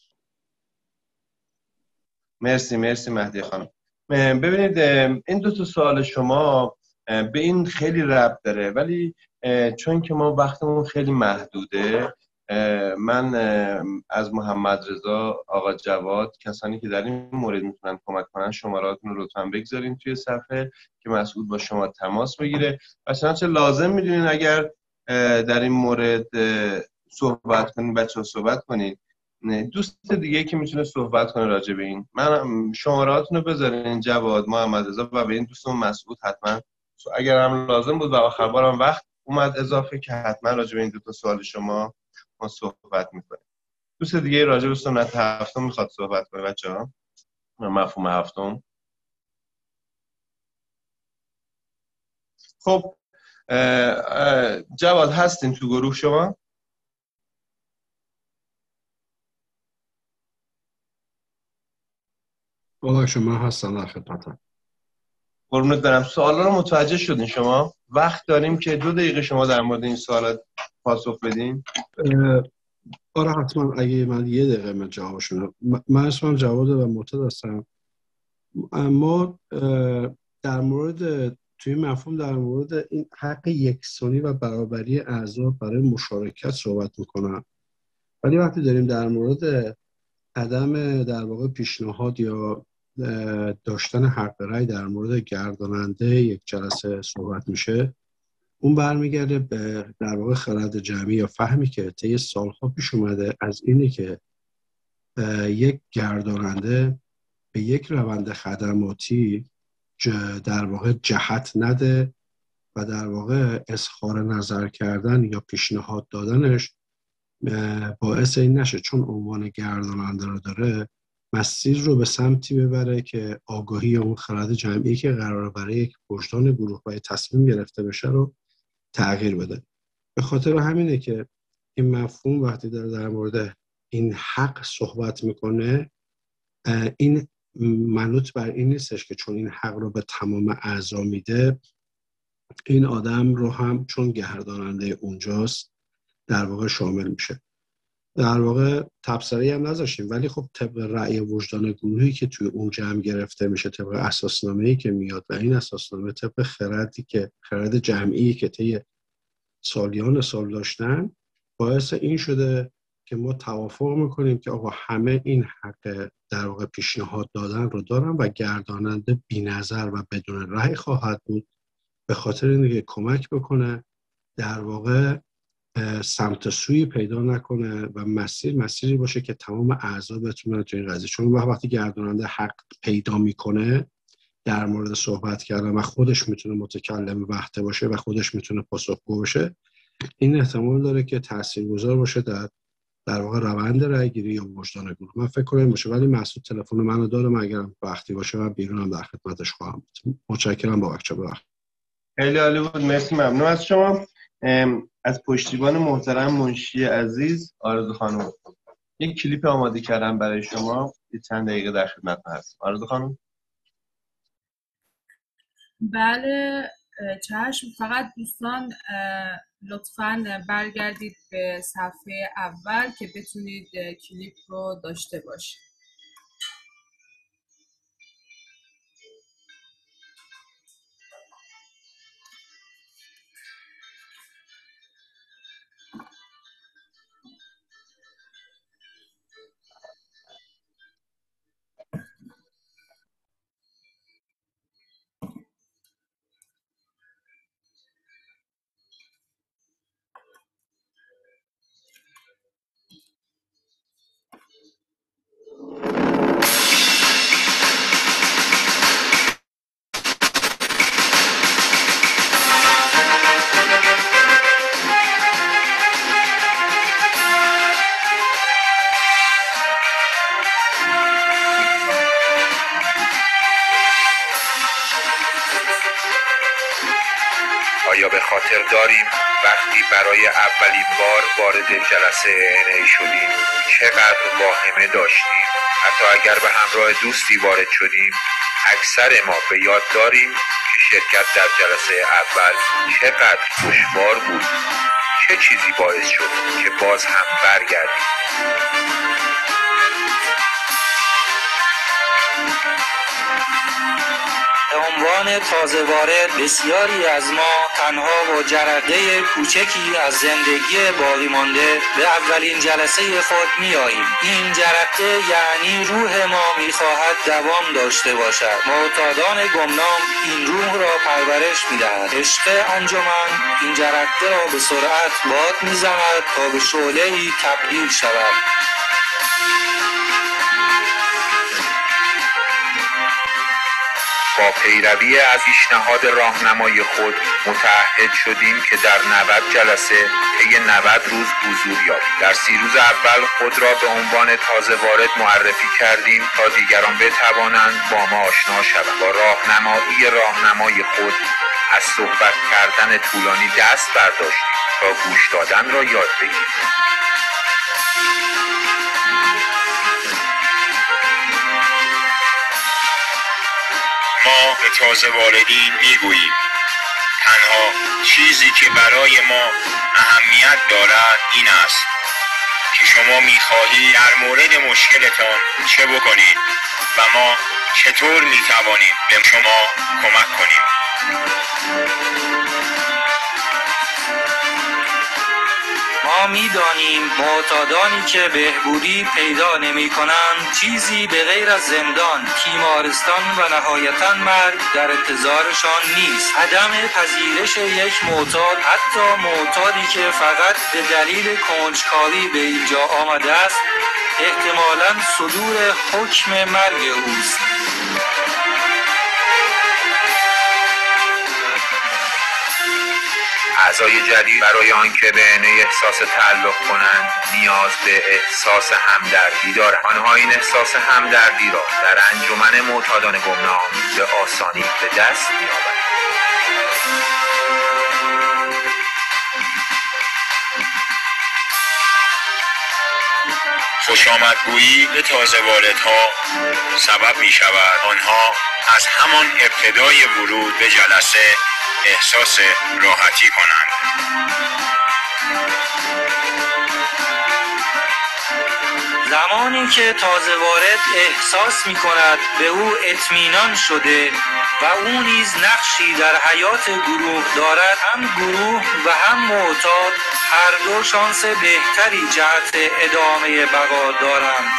مرسی مهدی خانم. ببینید این دو تا سوال شما به این خیلی ربط داره، ولی چون که ما وقتمون خیلی محدوده، من از محمد رضا، آقا جواد، کسانی که در این مورد میتونن کمک کنن شماراتون رو لطفا بگذارین توی صفحه که مسئول با شما تماس بگیره. و چنانچه لازم میدونین اگر در این مورد صحبت کنین بچه‌ها صحبت کنین. دوست دیگه که میتونه صحبت کنه راجع به این، من شمارهاتون رو بذارین جواد، محمد رضا، و به این دوستمون مسعود حتما اگر هم لازم بود و آخر بارم وقت اومد اضافه که حتما راجع به این دو تا سوال شما ما صحبت میکنیم. دوست دیگه راجع به سنت هفتم میخواد صحبت کنه بچه‌ها؟ مفهوم هفتم. خب جواد هستین تو گروه شما؟ بابک شما هستم در خدمتم. قربونت برم. سوالا رو متوجه شدین شما؟ وقت داریم که 2 دقیقه شما در مورد این سوالات پاسخ بدین. آره حتما. اگه من 1 دقیقه من جوابشون، من اسمم جواد و معتاد هستم. ما در مورد توی مفهوم در مورد این حق یکسانی و برابری اعضا برای مشارکت صحبت میکنم، ولی وقتی داریم در مورد عدم در واقع پیشنهاد یا داشتن حق رأی در مورد گرداننده یک جلسه صحبت میشه، اون برمیگرده به در واقع خرد جمعی یا فهمی که طی سالها پیش اومده از اینه که یک گرداننده به یک روند خدماتی در واقع جهت نده و در واقع اظهار نظر کردن یا پیشنهاد دادنش باعث این نشه چون عنوان گرداننده رو داره مسیر رو به سمتی ببره که آگاهی اون خرد جمعی که قراره برای یک وجدان گروه و تصمیم گرفته بشه رو تغییر بده. به خاطر همینه که این مفهوم وقتی داره در مورد این حق صحبت میکنه، این منوط بر این نیستش که چون این حق رو به تمام اعضا میده این آدم رو هم چون گرداننده اونجاست در واقع شامل میشه. در واقع تبصره‌ای هم نذاشتیم، ولی خب طبق رأی وجدان گروهی که توی اون جمع گرفته میشه، طبق اساسنامه‌ای که میاد و این اساسنامه طبق خرد جمعی که طی سالیان سال داشتن، باعث این شده که ما توافق میکنیم که آقا همه این حق در واقع پیشنهاد دادن رو دارن و گرداننده بی‌نظر و بدون رأی خواهد بود، به خاطر اینکه کمک بکنه در واقع سمت سوی پیدا نکنه و مسیری باشه که تمام اعضا بتونن تو این قضیه، چون وقتی گرداننده حق پیدا میکنه در مورد صحبت کردن و خودش میتونه متکلم وقته باشه و خودش میتونه پاسخگو باشه، این احتمال داره که تاثیرگذار باشه در واقع روند رأی‌گیری یا وجدان گروه. من فکر کنم باشه، ولی مسعود تلفن منو داره، من اگرم وقتی باشه من بیرونم در خدمتش خواهم بود. متشکرم با بچه‌ها. ببخشید. خیلی عالی بود، مرسی، ممنون از شما. از پشتیبان محترم منشی عزیز آرزو خانم یک کلیپ آماده کردم برای شما، یه چند دقیقه در خدمت هست. آرزو خانم. بله چشم. فقط دوستان لطفاً برگردید به صفحه اول که بتونید کلیپ رو داشته باشید. خاطر داریم وقتی برای اولین بار وارد جلسه NA شدیم چقدر واهمه داشتیم. حتی اگر به همراه دوستی وارد شدیم اکثر ما به یاد داریم که شرکت در جلسه اول چقدر دشوار بود. چه چیزی باعث شد که باز هم برگردیم؟ به عنوان تازه وارد بسیاری از ما تنها با جرقه کوچکی از زندگی باقی مانده به اولین جلسه خود میاییم. این جرقه یعنی روح ما میخواهد دوام داشته باشد. معتادان گمنام این روح را پرورش میدهد. عشق انجمن این جرقه را به سرعت باد میزند تا به شعله‌ای تبدیل شود. با پیروی از پیشنهاد راهنمای خود متعهد شدیم که در 90 جلسه طی 90 روز حضور یابیم. در 30 روز اول خود را به عنوان تازه وارد معرفی کردیم تا دیگران بتوانند با ما آشنا شوند. با راهنمای خود از صحبت کردن طولانی دست برداشتیم تا گوش دادن را یاد بگیریم. ما به تازه واردین میگوییم تنها چیزی که برای ما اهمیت دارد این است که شما میخواهید در مورد مشکلتان چه بکنید و ما چطور میتوانیم به شما کمک کنیم. ما می‌دانیم معتادانی که بهبودی پیدا نمی‌کنند چیزی به غیر از زندان، تیمارستان و نهایتاً مرگ در انتظارشان نیست. عدم پذیرش یک معتاد، حتی معتادی که فقط به دلیل کنجکاوی به اینجا آمده است، احتمالاً صدور حکم مرگ اوست. اعضای جدید برای آنکه به NA احساس تعلق کنند نیاز به احساس همدردی دارند. آنها این احساس همدردی را در انجمن معتادان گمنام به آسانی به دست می‌یابند. خوش آمدگویی به تازه واردها سبب می شود آنها از همان ابتدای ورود به جلسه احساس راحتی کنند. زمانی که تازه وارد احساس می کند به او اطمینان شده و او نیز نقشی در حیات گروه دارد، هم گروه و هم معتاد هر دو شانس بهتری جهت ادامه بقا دارند.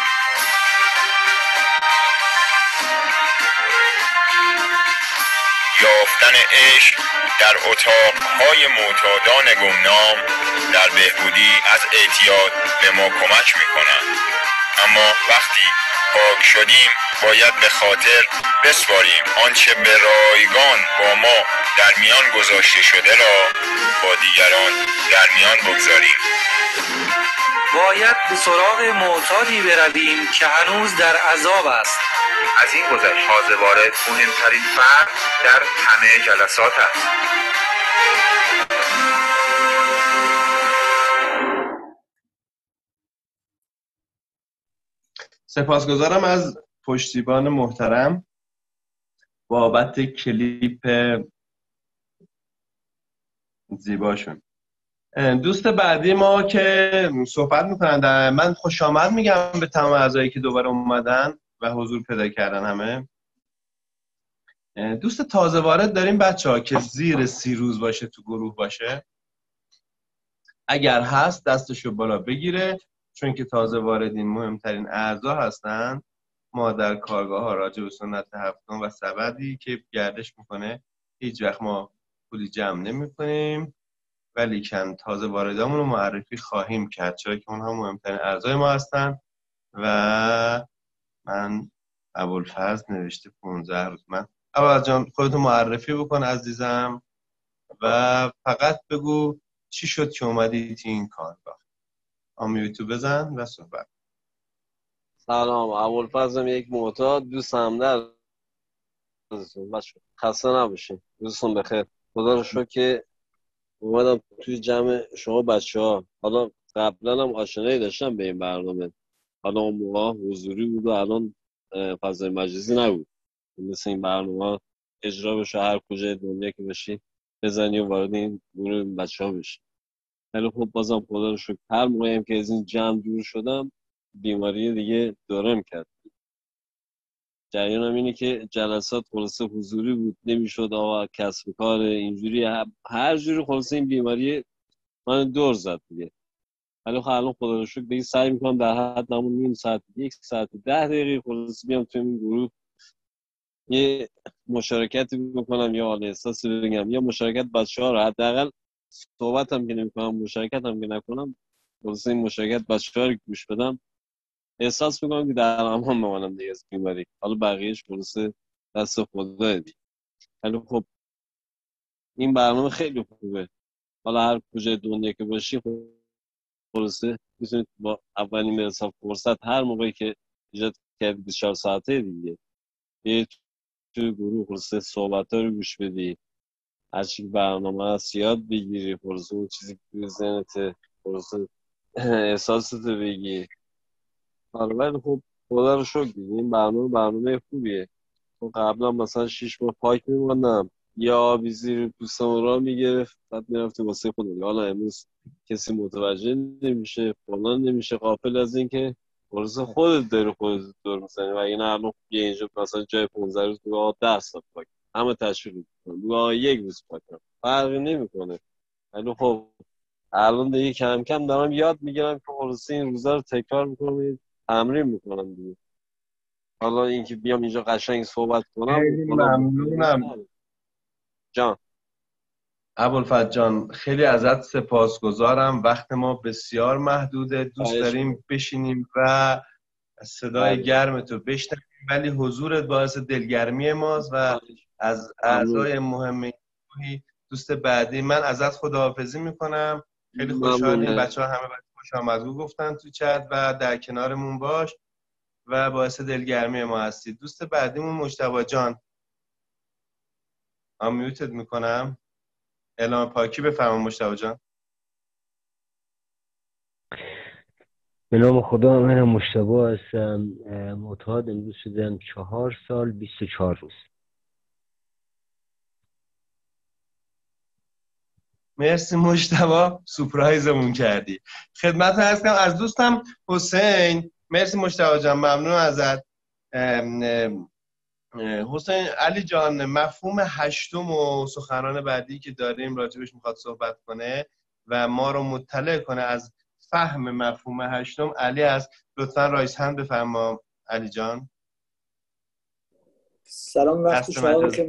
یافتن عشق در اتاقهای معتادان گمنام در بهبودی از اعتیاد به ما کمک می‌کند. اما وقتی پاک شدیم باید به خاطر بسپاریم آنچه به رایگان با ما در میان گذاشته شده را با دیگران در میان بگذاریم. باید به سراغ معتادی برویم که هنوز در عذاب است. از این گذشت تازه وارد مهمترین فرد در همه جلسات است. سپاسگزارم از پشتیبان محترم بابت کلیپ زیباشون. دوست بعدی ما که صحبت میکنن، من خوش آمد میگم به تمام اعضایی که دوباره اومدن و حضور پیدا کردن. همه دوست تازه وارد داریم بچه‌ها که زیر 30 روز باشه تو گروه باشه؟ اگر هست دستشو بالا بگیره، چون که تازه واردین مهمترین اعضا هستن. ما در کارگاه ها راجع به سنت هفتم و سبدی که گردش میکنه هیچ وقت ما پولی جمع نمی کنیم، ولی کن تازه واردامون رو معرفی خواهیم کرد، چرا که اونها مهمترین اعضای ما هستن. و من ابوالفضل نوشته 15 روز. من ابوالفضل جان خودتو معرفی بکن عزیزم و فقط بگو چی شد که اومدی تو این کارگاه. آمیوتو بزن و صحبت. سلام، ابوالفضلم، یک معتاد، دوست همدر. خسته نباشین، روزتون بخیر. خدا رو شکر که اومدم توی جمع شما بچه‌ها. حالا قبلا هم آشنایی داشتم به این برنامه، حالا اون موقع حضوری بود و الان فضای مجازی نبود، مثل این برنامه اجرا بشه هر کجای دنیا که باشی بزنی و وارد این گروه بچه‌ها بشی. ولی خب بازم خدا رو شکر هر موقعی هم که از این جمع دور شدم بیماری دیگه دورم کرد. جریانم اینه که جلسات خلاصه حضوری بود، نمیشد آقا کسب کار اینجوری هر جوری، خلاصه این بیماری من دور زد دیگه. ولی خب الان خدا رو شکر دیگه سعی میکنم در حد نمون نیم ساعت، 1 ساعت 10 دقیقه خلاصه بیام تو این گروه یه مشارکتی بکنم یا حال احساسی بگم یا مشارکت بچه‌ها رو حداقل صحبت هم که نمی‌کنم مشارکت هم که نکنم خلاصه این مشارکت بچه‌ها رو گوش بدم احساس میکنم که در امان بمانم دیگه از بیماری. حالا بقیهش خلاصه دست خدا دیگه. ولی خب این برنامه خیلی خوبه، حالا هر کجای دنیا که باشی خلاصه میتونید با اولین حساب فرصت هر موقعی که ایجاد کردید 24 ساعته دیگه یه توی گروه خلاصه صحبت‌ها رو گوش بدی، هر چی برنامه هست یاد بگیری، خلاصه اون چیزی که توی ذهنت خلاصه احساستو بگی. حالا ولی خب خدا رو شکر دیگه این برنامه خوبیه. تو قبلا مثلا 6 ماه پاک میموندم یا آبی زیر پوستم را میگرفت بعد میرفتیم واسه خودم. حالا امروز کسی متوجه نمیشه، فلان نمیشه، غافل از این که خلاصه خودت داری خودت دور میزنی. و این الان یه اینجا مثلا جای 15 روز بگاه 10 سال پاک همه تشویق میکنن بگاه 1 روز پاک فرقی نمیکنه. ولی خب الان دیگه کم کم دارم یاد میگیرم که خلاصه این روزا رو تکرار میکنم، تمرین میکنم دیگه. حالا اینکه بیام اینجا قشنگ صحبت کنم خیلی ممنونم جان. ابوالفضل جان خیلی ازت سپاسگزارم. وقت ما بسیار محدوده، دوست داریم بشینیم و صدای گرم تو بشنویم ولی حضورت باعث دلگرمی ماست و از اعضای مهم دوست بعدی. من ازت خداحافظی میکنم. خیلی خوشحالیم، بچه‌ها همه خوش آمدگو گفتن تو چت و در کنارمون باش و باعث دلگرمی ما هستید. دوست بعدیمون مجتبی جان، من میوتت میکنم. اعلام پاکی بفرمایید مجتبی جان. به نام خدا، من مجتبی هستم. معتاد امروز شدم 4 سال 24 روز. مرسی مجتبی، سورپرایزمون کردی. خدمت عرض کنم از دوستم حسین. مرسی مجتبی جان، ممنون ازت. حسین علی جان مفهوم هشتم و سخنران بعدی که داریم راجبش میخواد صحبت کنه و ما رو مطلع کنه از فهم مفهوم هشتم علی است. لطفا رایز هند بفرما علی جان. سلام وقت شما بخیر.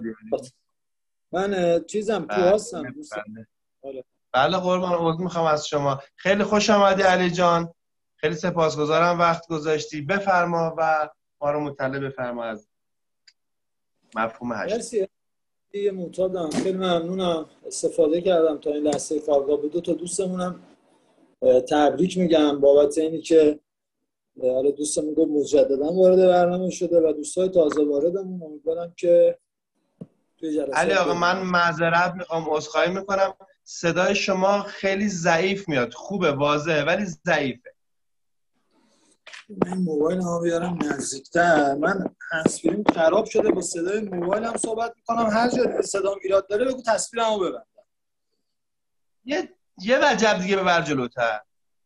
من چیزم تو هستم. بله قربان، عذر میخوام از شما. خیلی خوش آمدی علی جان، خیلی سپاسگزارم وقت گذاشتی. بفرما و ما رو مطلع بفرما از مفهوم هشتم. مرسی. یه معتادم، خیلی ممنونم استفاده کردم تا این لحظه کارگاه. به 2 تا دوستمونم تبریک میگم بابت اینی که حالا دوستمون گفت مجددا وارد برنامه شده و دوستای تازه واردمون امیدوارم که توی جلسات. علی آقا من معذرت میخوام، عذرخواهی میکنم، صدای شما خیلی ضعیف میاد. خوبه، واضحه ولی ضعیفه. من موبایل ها بیارم نزدیکتر. من تصویرم خراب شده، با صدای موبایلم صحبت میکنم. هر جا دیگه صدام ایراد داره بگو تصویرمو ببندم. یه وجب دیگه ببر جلوتر.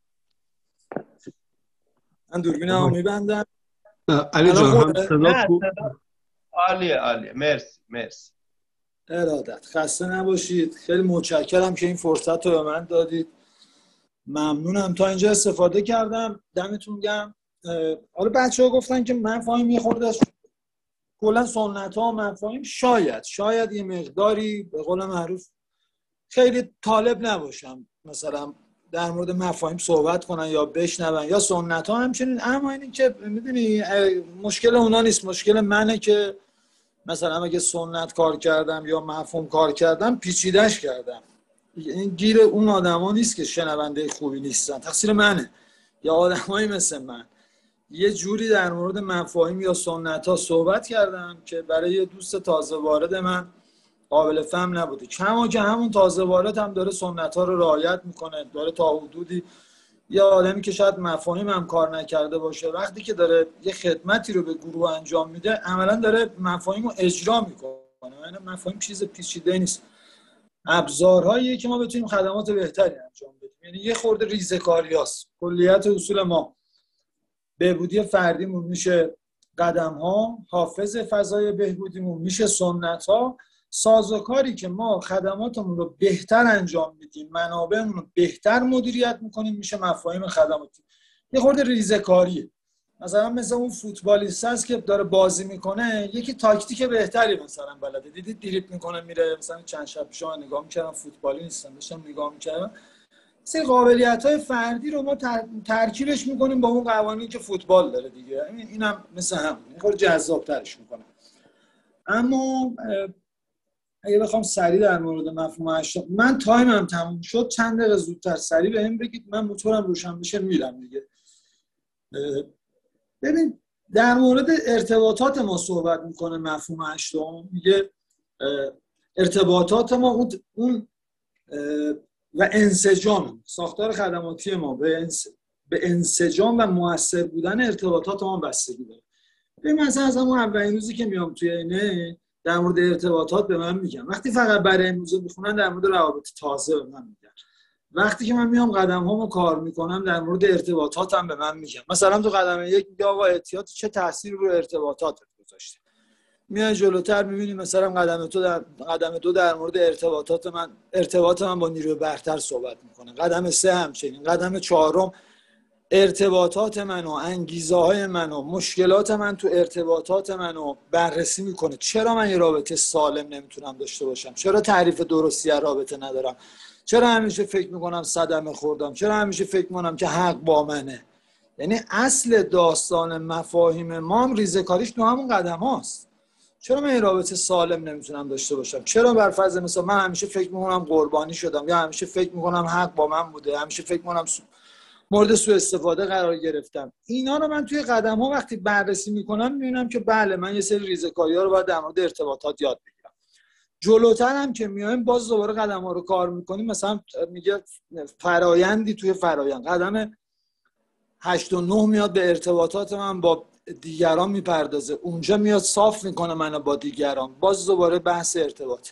من دوربینمو میبندم. علی جان هم صدا خوب. عالیه. مرسی. ارادت. خسته نباشید. خیلی متشکرم که این فرصت رو به من دادید. ممنونم تا اینجا استفاده کردم. دمتون گرم. حالا بچه‌ها گفتن که مفاهیم یه خورده از کلا سنت‌ها و مفاهیم شاید یه مقداری به قول معروف خیلی طالب نباشم مثلا در مورد مفاهیم صحبت کنن یا بشنون یا سنت‌ها همچنین. اما اینی که میدونی مشکل اونا نیست، مشکل منه که مثلا اگه سنت کار کردم یا مفهوم کار کردم پیچیده‌اش کردم. این گیر اون آدما نیست که شنونده خوبی نیستن، تقصیر منه. یا آدمایی مثل من یه جوری در مورد مفاهیم یا سنت‌ها صحبت کردم که برای دوست تازه وارد من قابل فهم نبوده. کما که همون تازه وارد هم داره سنت ها رو رعایت میکنه، داره تا حدودی یا آدمی که شاید مفاهیم هم کار نکرده باشه وقتی که داره یه خدمتی رو به گروه انجام میده عملا داره مفاهیم رو اجرا میکنه. یعنی مفاهیم چیز پیچیده نیست، ابزارهاییه که ما بتونیم خدمات بهتری انجام بدیم. یعنی یه خورده ریزه‌کاریاست. کلیت اصول ما بهبودی فردیمون میشه قدم‌ها، حافظ فضای بهبودیمون میشه سنت‌ها، سازوکاری که ما خدماتمون رو بهتر انجام میدیم، منابعمون رو بهتر مدیریت میکنیم میشه مفاهیم خدماتی. یه خورده ریزه‌کاریه. مثلا مثل اون فوتبالیست هست که داره بازی میکنه یکی تاکتیک بهتری مثلا بلده، دیدید دریبل میکنه میره، مثلا چند شب پیش من نگاه میکردم، فوتبالی نیستم داشتم نگاه میکردم، مثل قابلیت‌های فردی رو ما ترکیبش میکنیم با اون قوانینی که فوتبال داره دیگه. اینم مثل هم خیلی جذاب‌ترش میکنه. اما اگه بخوام سریع در مورد مفهوم 80 من تایمم تموم شد، چند دقیقه زودتر سریع بهم بگید، من موتورم روشن بشه میرم دیگه. ببین در مورد ارتباطات ما صحبت میکنه مفهوم 80، میگه ارتباطات ما اون و انسجام ساختار خدماتی ما به انسجام و مؤثر بودن ارتباطات ما بستگی داره. ببین مثلا از همون اولین روزی که میام توی اینه در مورد ارتباطات به من میگن، وقتی فقط برای امروز میخونن در مورد روابط تازه به من میگن، وقتی که من میام قدم هامو کار میکنم در مورد ارتباطاتم به من میگن. مثلا تو قدم 1 میگه آقا اعتیاد چه تأثیری رو ارتباطاتت گذاشته، میای جلوتر میبینی مثلا قدم 2 در مورد ارتباط من با نیروی برتر صحبت میکنه، قدم 3 همچنین، قدم 4 ارتباطات منو، انگیزه های منو، مشکلات من تو ارتباطات منو بررسی میکنه. چرا من یه رابطه سالم نمیتونم داشته باشم؟ چرا تعریف درستی از رابطه ندارم؟ چرا همیشه فکر میکنم صدمه خوردم؟ چرا همیشه فکر میکنم که حق با منه؟ یعنی اصل داستان مفاهیم ما هم ریزه‌کاریش تو همون قدم هاست. چرا من یه رابطه سالم نمیتونم داشته باشم؟ چرا بر فرض مثلا من همیشه فکر میکنم قربانی شدم، یا همیشه فکر میکنم حق با من بوده، همیشه فکر میکنم مورد سوء استفاده قرار گرفتم؟ اینا رو من توی قدم ها وقتی بررسی میکنم میبینم که بله من یه سری ریزه‌کاری ها رو باید در مورد ارتباطات یاد بگیرم. جلوتر هم که میایم باز دوباره قدم ها رو کار میکنیم. مثلا میگه فرایندی توی فرایند، قدم 8 و 9 میاد به ارتباطات من با دیگران میپردازه، اونجا میاد صاف میکنه منو با دیگران، باز دوباره بحث ارتباط.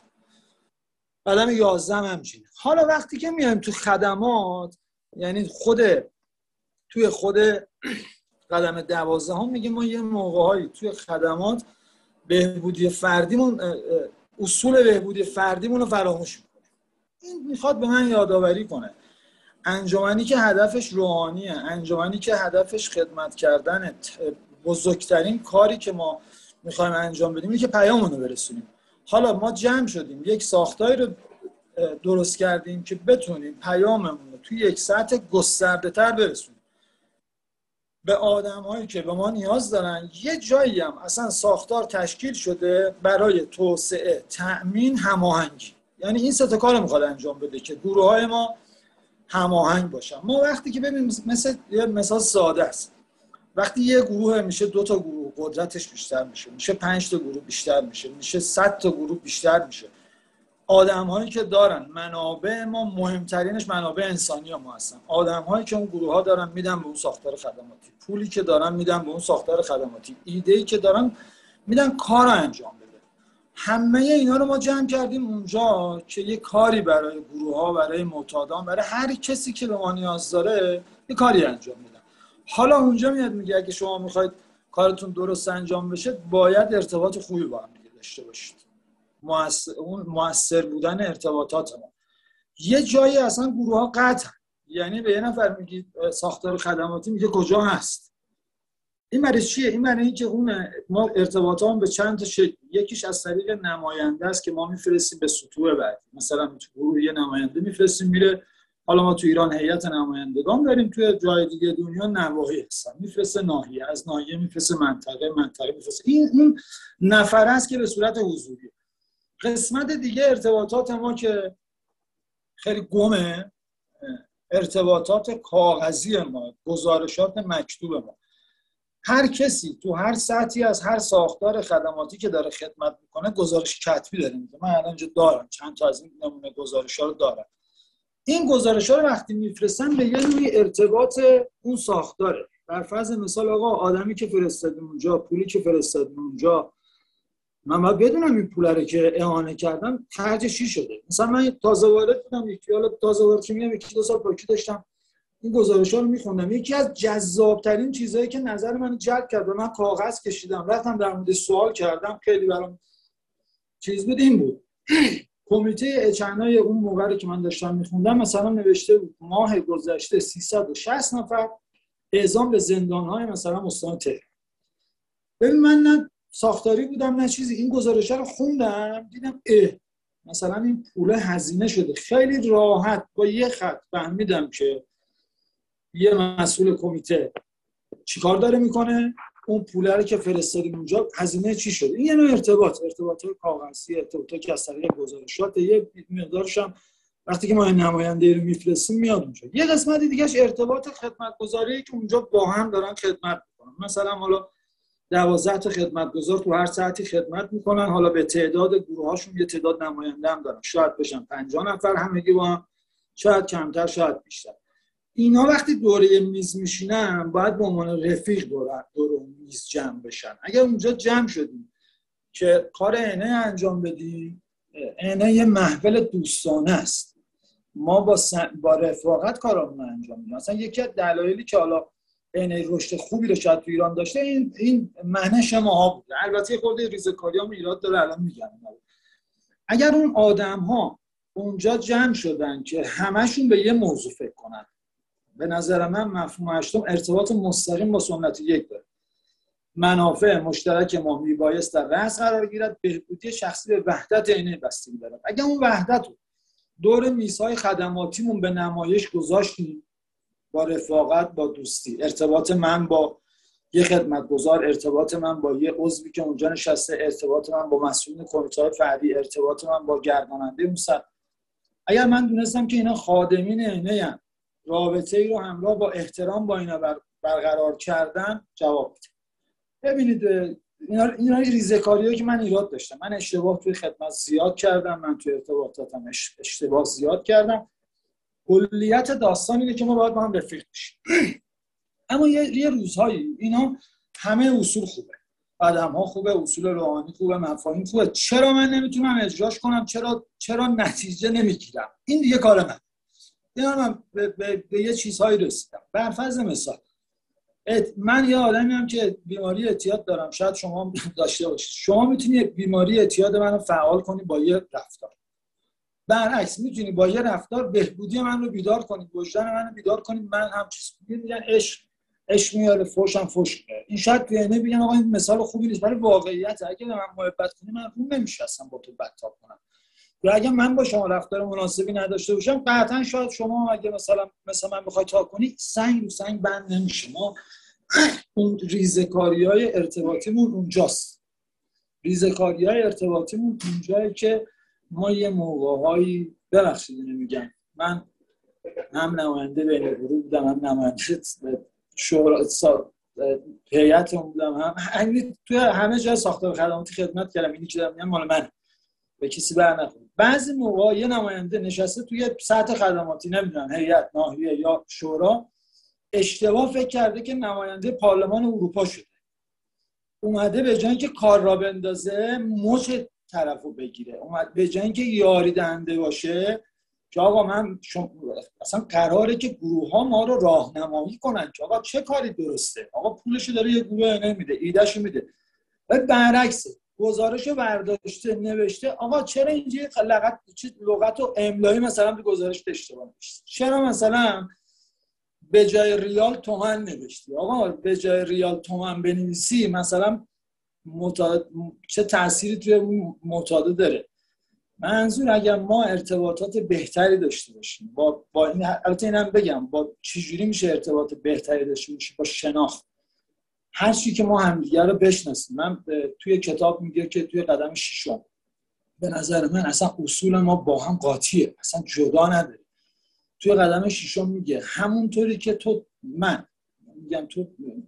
قدم 11 همچینه. حالا وقتی که میایم تو خدمات، یعنی توی خود قدم 12 هم میگه ما یه موقع‌هایی توی خدمات بهبودی فردیمون، اصول بهبودی فردیمون رو فراموش میکنه. این میخواد به من یادآوری کنه انجمنی که هدفش روحانیه، انجمنی که هدفش خدمت کردنه، بزرگترین کاری که ما میخوایم انجام بدیم اینه که پیامونو برسونیم. حالا ما جمع شدیم یک ساختاری رو درست کردیم که بتونیم پیاممون رو توی یک سطح گسترده‌تر برسونیم به آدم‌هایی که به ما نیاز دارن. یه جایی هم اصلا ساختار تشکیل شده برای توسعه، تأمین، هماهنگی. یعنی این 3 تا کار میخواد انجام بده که گروه‌های ما هماهنگ باشن. ما وقتی که ببینیم مثلا ساده است، وقتی یه گروه میشه 2 تا گروه قدرتش بیشتر میشه 5 تا گروه بیشتر میشه 100 تا گروه بیشتر میشه. آدم‌هایی که دارن منابع ما، مهمترینش منابع انسانی ما هستن. آدم‌هایی که اون گروه‌ها دارن میدن به اون ساختار خدماتی، پولی که دارن میدن به اون ساختار خدماتی، ایده‌ای که دارن میدن کار رو انجام بده. همه اینا رو ما جمع کردیم اونجا که یه کاری برای گروه‌ها، برای معتادان، برای هر کسی که به ما نیاز داره یه کاری انجام میدن. حالا اونجا میاد میگه اگه شما میخواید کارتون درست انجام بشه باید ارتباط خوبی با هم دیگه داشته باشید. مؤثر بودن ارتباطات ما. یه جایی اصلا گروه ها قطع، یعنی به یه نفر میگید ساختار خدماتی، میگه کجا هست؟ این برای چیه؟ این برای اینکه ما ارتباطات به چند تا شکل، یکیش از طریق نماینده است که ما میفرستیم به سطوح بعدی. مثلا تو گروه یه نماینده میفرستیم میره، حالا ما تو ایران هیئت نمایندگان داریم، توی جای دیگه دنیا نواحی هستن، میفرسته ناحیه، از ناحیه میفرسته منطقه میفرسته. این نفر است که به صورت حضوری. قسمت دیگه ارتباطات ما که خیلی گمه، ارتباطات کاغذی ما، گزارشات مکتوب ما. هر کسی تو هر سطحی از هر ساختار خدماتی که داره خدمت میکنه گزارش کتبی داره میده. من الان اینجا دارم چند تا از این نمونه گزارش‌ها رو دارم. این گزارش‌ها رو وقتی میفرستن به یه نوعی ارتباط اون ساختاره. بر فرض مثال آقا آدمی که فرستادیم اونجا، پولی که فرستادیم اونجا، من باید بدونم این پول رو که اعانه کردم خرجش چی شده. مثلا من تازه وارد بودم، حالا تازه وارد که میگم 1-2 سال پاکی داشتم این گزارش‌ها رو می‌خوندم. یکی از جذاب‌ترین چیزایی که نظر منو جلب کرد و من کاغذ کشیدم رفتم در مورد سوال کردم، خیلی برام چیز بود، این بود کمیته اچنای اون موقعی که من داشتم می‌خوندم مثلا نوشته بود ماه گذشته 360 نفر اعزام به زندان‌های مثلا استان تهران. ببین من نه ساختاری بودم نه چیزی، این گزارش‌ها رو خوندم دیدم مثلا این پول هزینه شده. خیلی راحت با یه خط فهمیدم که یه مسئول کمیته چیکار داره میکنه، اون پوله رو که فرستادیم اونجا هزینه چی شده. این یه نوع ارتباطات کاغذی، ارتباطاتی که از طریق گزارشات، یه مقدارش هم وقتی که ما نماینده رو میفرستیم میاد اونجا. یه قسمت دیگهش ارتباط خدمتگزاری که اونجا با هم دارن خدمت میکنن. مثلا حالا 12 تا خدمتگزار تو هر ساعتی خدمت میکنن، حالا به تعداد گروهاشون یه تعداد نماینده هم دارن، شاید بشن 50 نفر همگی با هم، شاید کمتر شاید بیشتر. اینا وقتی دوره میز میشینن باید به عنوان رفیق دور میز جمع بشن. اگر اونجا جمع شدیم که کار عینه انجام بدیم، عینه یه محفل دوستانه است، ما با رفاقت کارامون انجام میدیم. مثلا یکی از دلایلی که حالا عینه رشد خوبی رو شاید تو ایران داشته این معنیش ماها بود. البته خود ریزه‌کاری هم ایراد داره، الان میگم. اگر اون آدم‌ها اونجا جمع شدن که همشون به یه موضوع فکر کنن، به نظر من مفهوم هشتم ارتباط مستقیم با سنت یک داره. منافع مشترک ما میبایست در رأس قرار گیرد، بهبودی شخصی به وحدت عینه بستگی دارد. اگر اون وحدت رو دور میزهای خدماتیمون به نمایش گذاشتیم، با رفاقت، با دوستی، ارتباط من با یه خدمتگزار، ارتباط من با یه عضوی که اونجا نشسته، ارتباط من با مسئولین کمیته فردی، ارتباط من با گرداننده موسیقی، اگر من دونستم که اینا خادمین عینه‌اند، رابطه ای رو همراه با احترام با اینا برقرار کردن، جواب میده. ببینید اینا ریزه‌کاریایی که من ایراد داشتم، من اشتباه توی خدمت زیاد کردم، من توی ارتباطاتم اشتباه زیاد کردم. کلیت داستان اینه که ما باید با هم رفیق بشیم. اما یه روزهایی اینا همه اصول خوبه، آدم‌ها خوبه، اصول روحانی خوبه، مفاهیم خوبه، چرا من نمیتونم اجراش کنم؟ چرا نتیجه نمیگیرم؟ این دیگه کار من. اینا من به یه چیزهایی رسیدم. بر فرض مثال من یه آدمیم که بیماری اعتیاد دارم، شاید شما هم داشته باشید. شما میتونی بیماری اعتیاد منو فعال کنی با یه رفتار. برعکس میتونی با یه رفتار بهبودی من رو بیدار کنید، وجدان من رو بیدار کنید. من هم چیز میگن عشق میاره، فوشم فوش میاره. این شاید تو عینه بگن آقا این مثال خوبی نیست، ولی واقعیت اگه من محبت کنی من رو نمیشه اصلا با تو بدتاب کنم. یا اگه من با شما رفتار مناسبی نداشته باشم، قطعا شاید شما اگه مثلا من بخوای تا کنی، سنگ رو سنگ بند نمیشه. ما اون ریزه‌کاری‌های ارتباطیمون اونجاست. ریزه‌کاری‌های ارتباطیمون اونجایی که ما یه موقع‌هایی، ببخشید نمیگم، من هم نماینده بین گروه بودم، هم نماینده شورا هیئتمون بودم، هم توی همه جای ساختار خدماتی خدمت کردم. اینی که میگم مال من، به کسی بر نخوره. بعضی موقع یه نماینده نشسته توی سطح خدماتی، نمیدونم هیئت، ناحیه یا شورا، اشتباه فکر کرده که نماینده پارلمان اروپا شده، اومده به جای اینکه کار را بندازه مچ طرفو بگیره، اومد به جای اینکه یاری دهنده باشه که آقا من اصلا قراره که گروه ها ما رو راهنمایی کنن که آقا چه کاری درسته، آقا پولشو داره یه گروه نمیده، ایدهشو میده. و برعکس گزارشو برداشته نوشته آقا چرا اینجوری لغت و املایی مثلا به گزارش اشتباه نوشتی، چرا مثلا به جای ریال تومن نوشتی، آقا به جای ریال تومن بنویسی مثلا چه تأثیری توی معتاده داره. منظور اگر ما ارتباطات بهتری داشته باشیم با این، البته اینم بگم با چجوری میشه ارتباط بهتری داشته باشیم؟ با شناخت. هر چی که ما همدیگه رو بشناسیم. من توی کتاب میگه که توی قدم 6 به نظر من اصلا اصول ما با هم قاطیه، اصلا جدا نداره. توی قدم 6 میگه همونطوری که من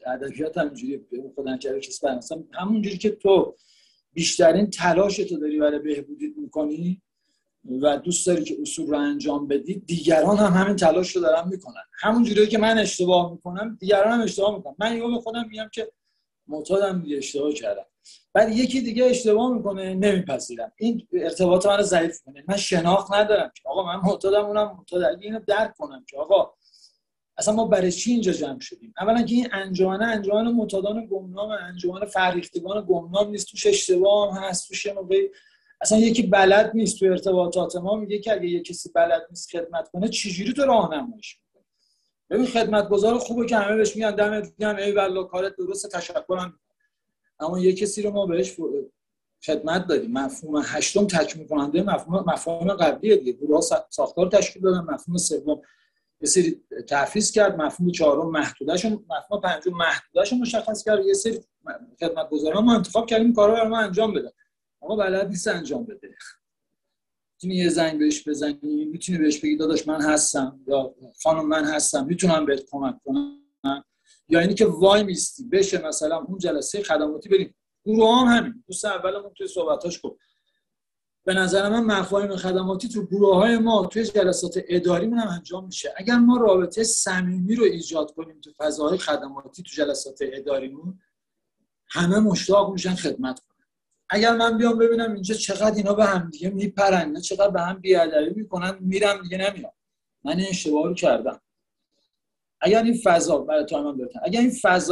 ادبیات همونجوری خودم کرده کسی برنامه‌نویسم، همونجوری که تو بیشترین تلاشتو داری برای بهبودیت میکنی و دوست داری که اصول رو انجام بدی، دیگران هم همین تلاش رو دارن میکنن. همونجوری که من اشتباه میکنم دیگران هم اشتباه میکنن. من یهو به خودم میگم که معتادم دیگه اشتباه کردم، بعد یکی دیگه اشتباه میکنه نمیپذیرم، این ارتباط من رو ضعیف کنه. من شناخت ندارم که آقا من معتادم اونم معتاد، اگه اینو درک کنم که آقا اصلا ما برای چی اینجا جمع شدیم. اولا که این انجمن معتادان گمنام، انجمن فرهیختگان گمنام نیست، توش اشتباه هم هست، توش موقعی اصلا یکی بلد نیست تو ارتباطات ما میگه که اگه یه کسی بلد نیست خدمت کنه چجوری تو راهنماییش می‌کنی؟ ببین خدمتگزار خوبه که همه بهش میگن دمت گرم ای والله کارت درسته تشکرم، اما یه کسی رو ما بهش خدمت دادیم. مفهوم هشتم تکمیل کننده مفهوم قبلیه دیگه. گروه ساختار تشکیل دادن، مفهوم سوم یه سری تحفیز کرد، مفهوم چهارم محدوده‌شون، مفهوم پنجم محدوده‌شون مشخص کرد، یه سری خدمتگزاران ما انتخاب کردیم کارا رو برام انجام بدن. آقا بلد نیست انجام بده، میتونی یه زنگ بهش بزنی، میتونی بهش بگی داداش من هستم یا خانم من هستم میتونم بهت کمک کنم، یا اینی که وای میستی بشه مثلا اون جلسه خدماتی بریم. گروه هم همین، دوست اولمون توی صحبتاش گفت به نظر من مفاهیم خدماتی تو گروه‌های ما توی جلسات اداریمون هم انجام میشه. اگر ما رابطه صمیمی رو ایجاد کنیم تو فضاهای خدماتی تو جلسات اداریمون، همه مشتاق میشن خدمت کنن. اگر من بیام ببینم اینجا چقدر اینا به هم دیگه میپرن، چقدر به هم بی‌ادبی میکنن، میرم دیگه نمیام، من این اشتباه رو کردم. اگر این فضا برای تو من بهتر، اگر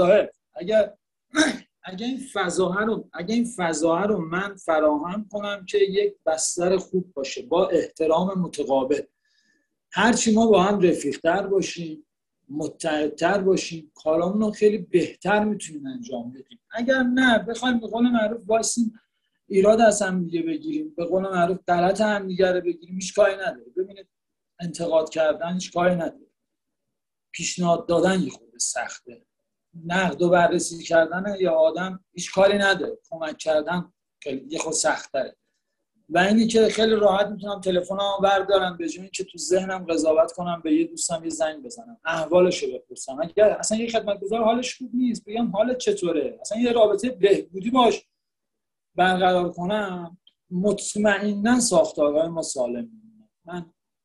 این فضا رو من فراهم کنم که یک بستر خوب باشه با احترام متقابل، هرچی ما با هم رفیق‌تر باشیم، متحدتر باشیم، کارامون رو خیلی بهتر میتونیم انجام بدیم. اگر نه بخوایم به قول معروف واسیم ایراد از هم دیگه بگیریم، به قول معروف غلط هم دیگه رو بگیریم، هیچ کاری نداره. ببینید انتقاد کردن هیچ کاری نداره، پیشنهاد دادن یه خورده سخته، نقد و بررسی کردن یا آدم هیچ کاری نداره، کمک کردن یه خورده سخت‌تره. و اینی که خیلی راحت میتونم تلفنمو بردارم به جای اینکه تو ذهنم قضاوت کنم به یه دوستم یه زنگ بزنم احوالشو بپرسم. اگر اصلا یه خدمتگزار حالش خوب نیست بگم حالت چطوره، اصلا یه رابطه بهبودی باش برقرار کنم، مطمئنا ساختارهای ما سالم میمونه. من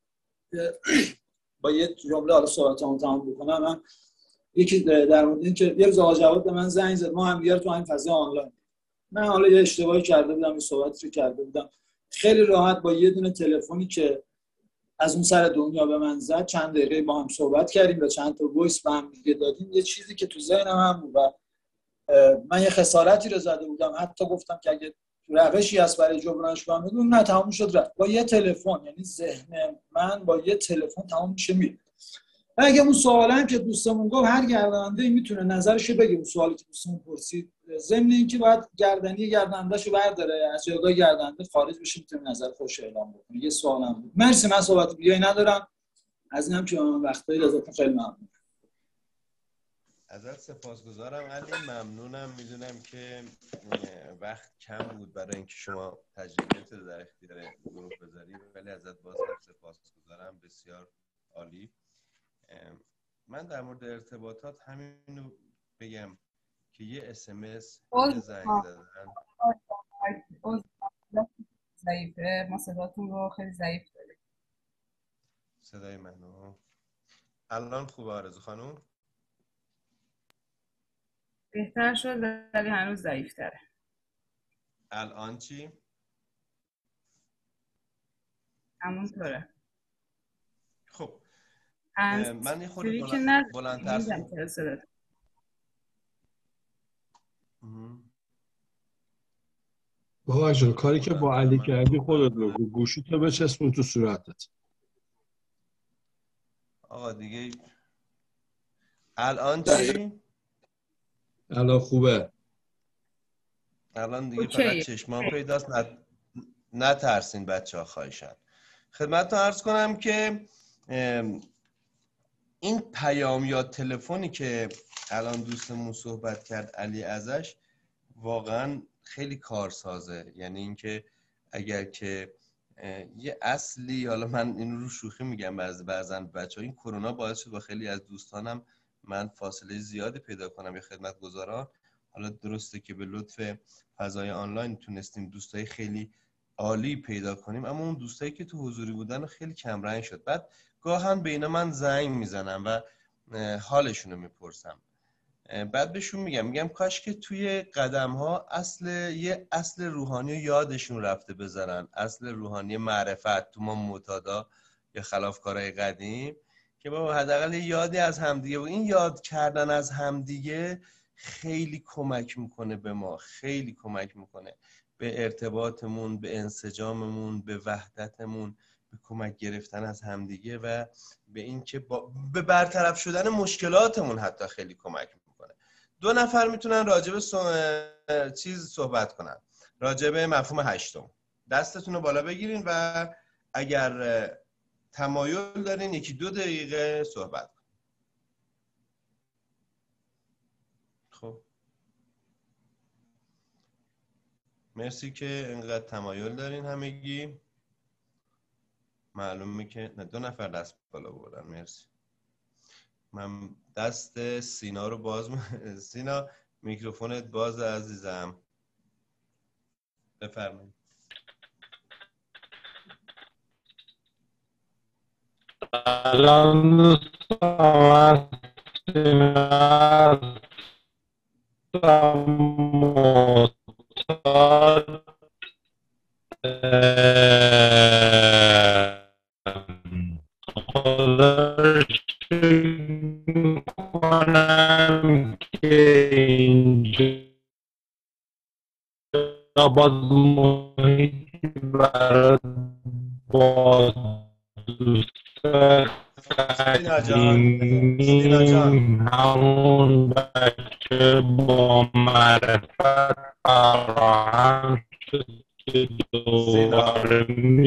با یه جمله حالا صحبتامو تمام بکنم، من یکی در مورد این که یه روز آقا جواد به من زنگ زد، ما هم دیگه تو همین فضای آنلاین، من حالا یه اشتباهی کرده بودم، یه صحبتی رو کرده بودم، خیلی راحت با یه دونه تلفنی که از اون سر دنیا به من زد چند دقیقه با هم صحبت کردیم و چند تا وایس به هم دیگه دادیم. یه چیزی که تو ذهنم هم بود و من یه خسارتی رو زده بودم، حتی گفتم که اگه روشی هست برای جبرانش کنم بدون، نه تموم شد رفت. با یه تلفن، یعنی ذهن من با یه تلفن تموم میشه میره. و اگه اون سوالی هم که دوستمون گفت هر گردنده میتونه نظرشو بگه، اون سوالی که دوستمون پرسید، ضمن اینکه باید گردندهشو برداره از جایگاه گردنده خارج بشه، میتونه نظر خودش اعلام بکنه. یه سوالم بود. مرسی، من صحبت دیگه ندارم، از اینم که من وقت دادید ازتون خیلی ممنونم. ازت سپاسگزارم علی، ممنونم. میدونم که وقت کم بود برای اینکه شما تجربیات رو در اختیار گروه بذاری، ولی ازت باز هم سپاسگزارم، بسیار عالی. من در مورد ارتباطات همینو بگم که یه اسمس، یه زنگ زدن ضعیفه، ما صداتون رو خیلی ضعیف داریم. صدای منو الان خوبه آرزو خانم؟ بهتر شد ولی هنوز ضعیف‌تره. الان چی؟ همونطوره. خب من یه خورده بلندتر صحبت. بابا جان کاری که با علی کردی خودت بگو، گوشیتو بچسبون تو صورتت. آقا دیگه الان چی؟ الان خوبه. الان دیگه فقط چشمان پیداست، نترسین بچه‌ها خواهشاً. خدمتتون عرض کنم که این پیام یا تلفنی که الان دوستمون صحبت کرد علی ازش، واقعا خیلی کارسازه. یعنی اینکه اگر که یه اصلی، حالا من این رو شوخی میگم بعضن بچه‌ها، این کرونا باعث شد با خیلی از دوستانم من فاصله زیادی پیدا کنم یا خدمتگزاران. حالا درسته که به لطف فضای آنلاین تونستیم دوستای خیلی عالی پیدا کنیم، اما اون دوستایی که تو حضوری بودن خیلی کم رنگ شد. بعد گاهن بین من زنگ میزنم و حالشون رو میپرسم، بعد بهشون میگم کاش که توی قدم ها یه اصل روحانی رو یادشون رفته بذارن، اصل روحانی معرفت تو ما معتادا یا خلافکارای قدیم، که بابا حداقل یادی از همدیگه. و این یاد کردن از همدیگه خیلی کمک میکنه به ما، خیلی کمک میکنه به ارتباطمون، به انسجاممون، به وحدتمون، به کمک گرفتن از همدیگه و به اینکه به برطرف شدن مشکلاتمون حتی خیلی کمک میکنه. 2 نفر میتونن راجع به چیز صحبت کنن، راجع به مفهوم هشتم. دستتون رو بالا بگیرین و اگر تمایل دارین 1-2 دقیقه صحبت کنین. خب مرسی که اینقدر تمایل دارین همگی. معلومه که 2 نفر دست بالا بردن. مرسی. من دست سینا رو باز سینا میکروفونت باز عزیزم، بفرمایید. سلام دوستان، کنم که اینجا باز محیطی برای با دوست قدیمی همون بچه با معرفت فراهم شد که دوباره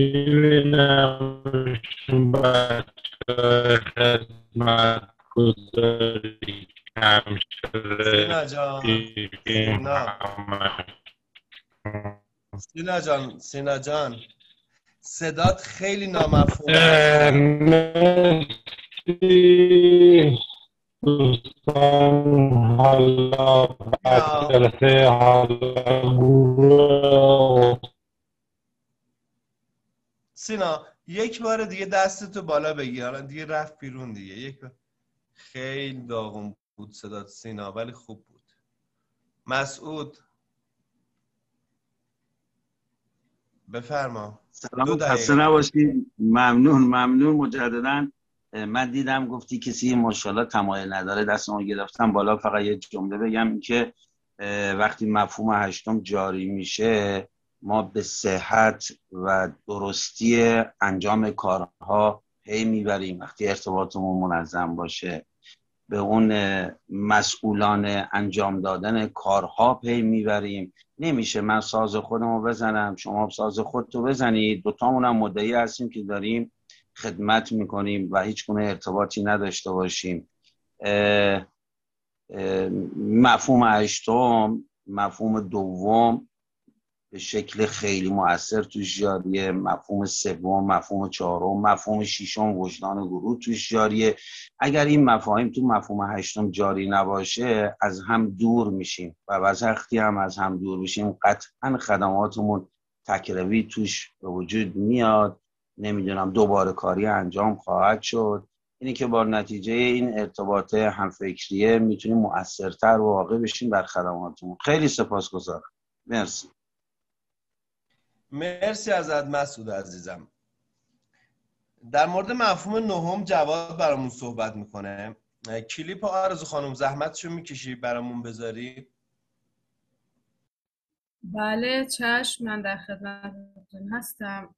میبینمشون بچه خدمت گذاری کم شده. سینا جان صدات خیلی نامفهومه. مرسی دوستان. حالا بعد جلسه حالا گروه سینا یک بار دیگه دستتو بالا بگی. حالا دیگه رفت بیرون دیگه. خیلی داغون بود صدات سینا ولی خوب بود. مسعود بفرما. سلام، خسته نباشید. ممنون مجددا. من دیدم گفتی کسی ماشاءالله تمایل نداره، دستمو گرفتم بالا. فقط یه جمله بگم که وقتی مفهوم هشتم جاری میشه ما به صحت و درستی انجام کارها پی میبریم. وقتی ارتباطمون منظم باشه به اون مسئولان انجام دادن کارها پی میبریم. نمیشه من ساز خودمو بزنم شما ساز خودتو بزنید، دوتامون هم مدعی هستیم که داریم خدمت میکنیم و هیچ گونه ارتباطی نداشته باشیم. مفهوم هشتم، مفهوم دوم به شکل خیلی مؤثر توش جاریه، مفهوم سوم، مفهوم چهارم، مفهوم ششم وجدان گروه توش جاریه. اگر این مفاهیم تو مفهوم هشتم جاری نباشه از هم دور میشیم و وقتی هم از هم دور میشیم قطعا خدماتمون تکروی توش به وجود میاد. نمیدونم دوباره کاری انجام خواهد شد. اینی که با نتیجه این ارتباط همفکریه میتونیم مؤثرتر و واقع بشیم بر خدماتمون. خیلی سپاسگزارم. مرسی. مرسی ازت مسعود عزیزم. در مورد مفهوم نهم جواد برامون صحبت میکنه. کلیپ آرزو خانم زحمتشو میکشی برامون بذاری؟ بله چشم، من در خدمتتون هستم.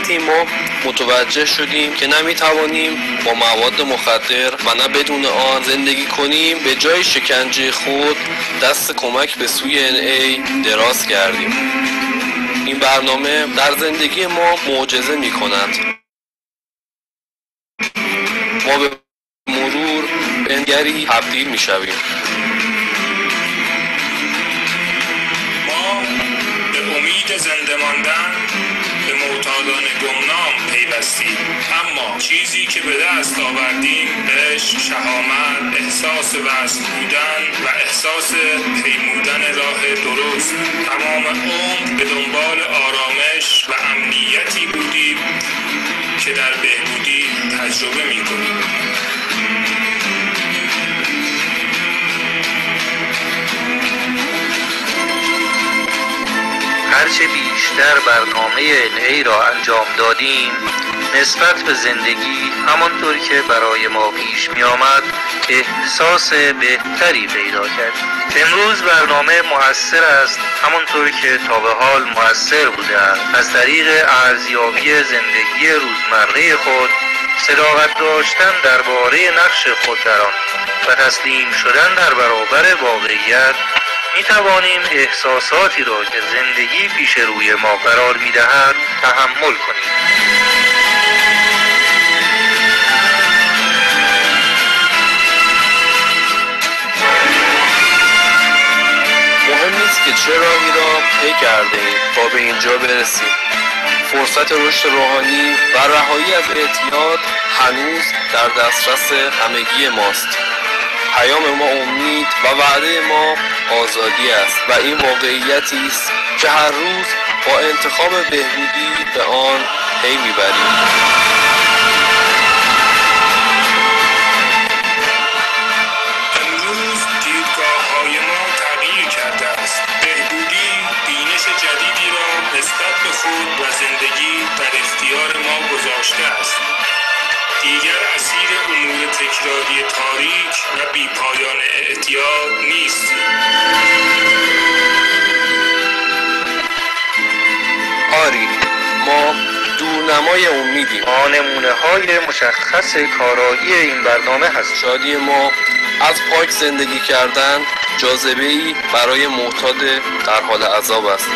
وقتی ما متوجه شدیم که نمیتوانیم با مواد مخدر و نه بدون آن زندگی کنیم، به جای شکنجه خود دست کمک به سوی NA دراز کردیم. این برنامه در زندگی ما معجزه می کند. ما به مرور به انگری تبدیل می شویم. ما به امید زنده ماندن به معتادان گمنام پیوستیم، اما چیزی که به دست آوردیم عشق، شهامت، احساس وصل بودن و احساس پیمودن راه درست. تمام عمر به دنبال آرامش و امنیتی بودیم که در بهبودی تجربه می‌کنیم. هرچه بیشتر برنامه NA را انجام دادیم، نسبت به زندگی همانطور که برای ما پیش می آمد احساس بهتری پیدا کردیم. امروز برنامه مؤثر است همانطور که تا به حال مؤثر بوده است. از طریق ارزیابی زندگی روزمره خود، صداقت داشتن درباره نقش خود در آن و تسلیم شدن در برابر واقعیت، می توانیم احساساتی را که زندگی پیش روی ما قرار می دهد تحمل کنیم. مهم نیست که چه راهی را طی کرده ایم تا به اینجا برسیم. فرصت رشد روحانی و رهایی از اعتیاد هنوز در دسترس همگی ماست. پیام ما امید و وعده ما آزادی است و این واقعیتی است که هر روز با انتخاب بهبودی به آن پی میبریم. امروز دیدگاه‌های ما تغییر کرده است. بهبودی بینش جدیدی را نسبت به خود و زندگی در اختیار ما گذاشته است. دیگر اسیر امور تکراری تاریک و بی‌پایان اعتیاد نیستیم. آری، ما دورنمای امیدیم. ما نمونه‌های مشخص کارایی این برنامه هست. شادی ما از پاک زندگی کردن جاذبه‌ای برای معتاد در حال عذاب است.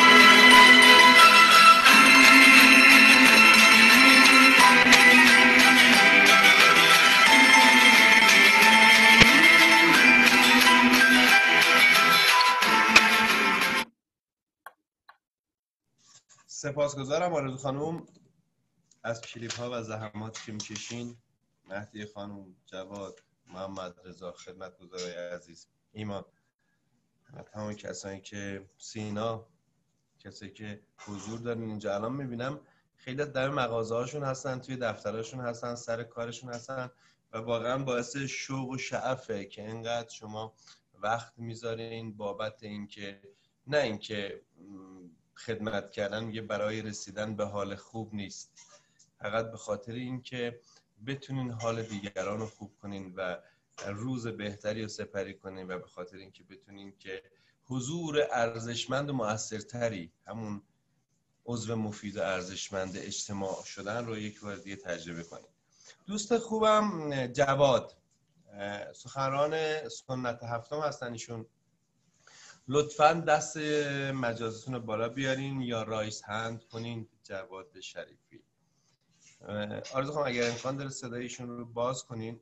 سپاسگزارم آرزو خانم از کلیپ ها و زحماتی که میکشین. مهدی خانم، جواد، محمد رضا، خدمتگزارای عزیز، ایمان و تمام کسانی که سینا، کسایی که حضور دارن اینجا الان میبینم خیلی در مغازه هاشون هستن، توی دفترشون هستن، سر کارشون هستن و واقعا باعث شوق و شعفه که اینقدر شما وقت میذارین بابت اینکه نه اینکه خدمت کردن میگه برای رسیدن به حال خوب نیست، فقط به خاطر اینکه بتونین حال دیگران رو خوب کنین و روز بهتری رو سپری کنین و به خاطر اینکه بتونین که حضور ارزشمند و مؤثرتری، همون عضو مفید و ارزشمند اجتماع شدن رو یک بار دیگه تجربه کنین. دوست خوبم جواد، سخنران سنت هفتم هستن ایشون. لطفاً دست مجازتون رو بالا بیارین یا رایس هند کنین. جواد شریفی، آرزو خانم اگر امکان داره صدایشون رو باز کنین.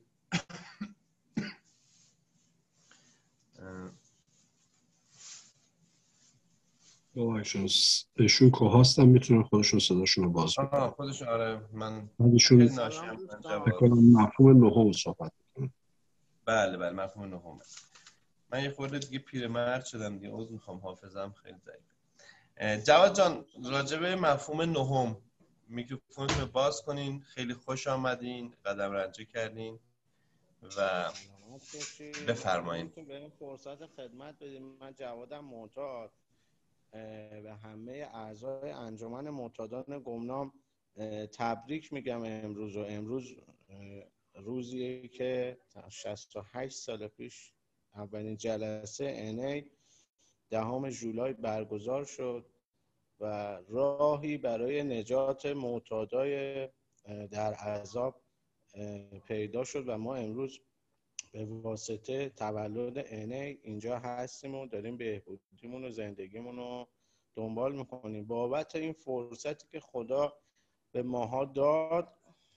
ایشون که هستن میتونن خودشون صداشون رو باز کنن. خودشون، آره من ایشون بکنم مفهوم نهم صحبت کنم. بله مفهوم نهم. من یه خورده دیگه پیرمرد شدم دیگه، عذر میخوام، حافظم خیلی ضعیفه. جواد جان، راجع به مفهوم نهم میکروفونتون رو باز کنین. خیلی خوش آمدین، قدم رنجه کردین و بفرمایید. به این فرصت خدمت بدیم. من جوادم معتاد، به همه اعضای انجمن معتادان گمنام تبریک میگم. امروز روزیه که 68 سال پیش اولین جلسه NA 10 ژولای برگزار شد و راهی برای نجات معتادای در عذاب پیدا شد و ما امروز به واسطه تولد NA اینجا هستیم و داریم بهبودیمون و زندگیمون رو دنبال میکنیم. بابت این فرصتی که خدا به ماها داد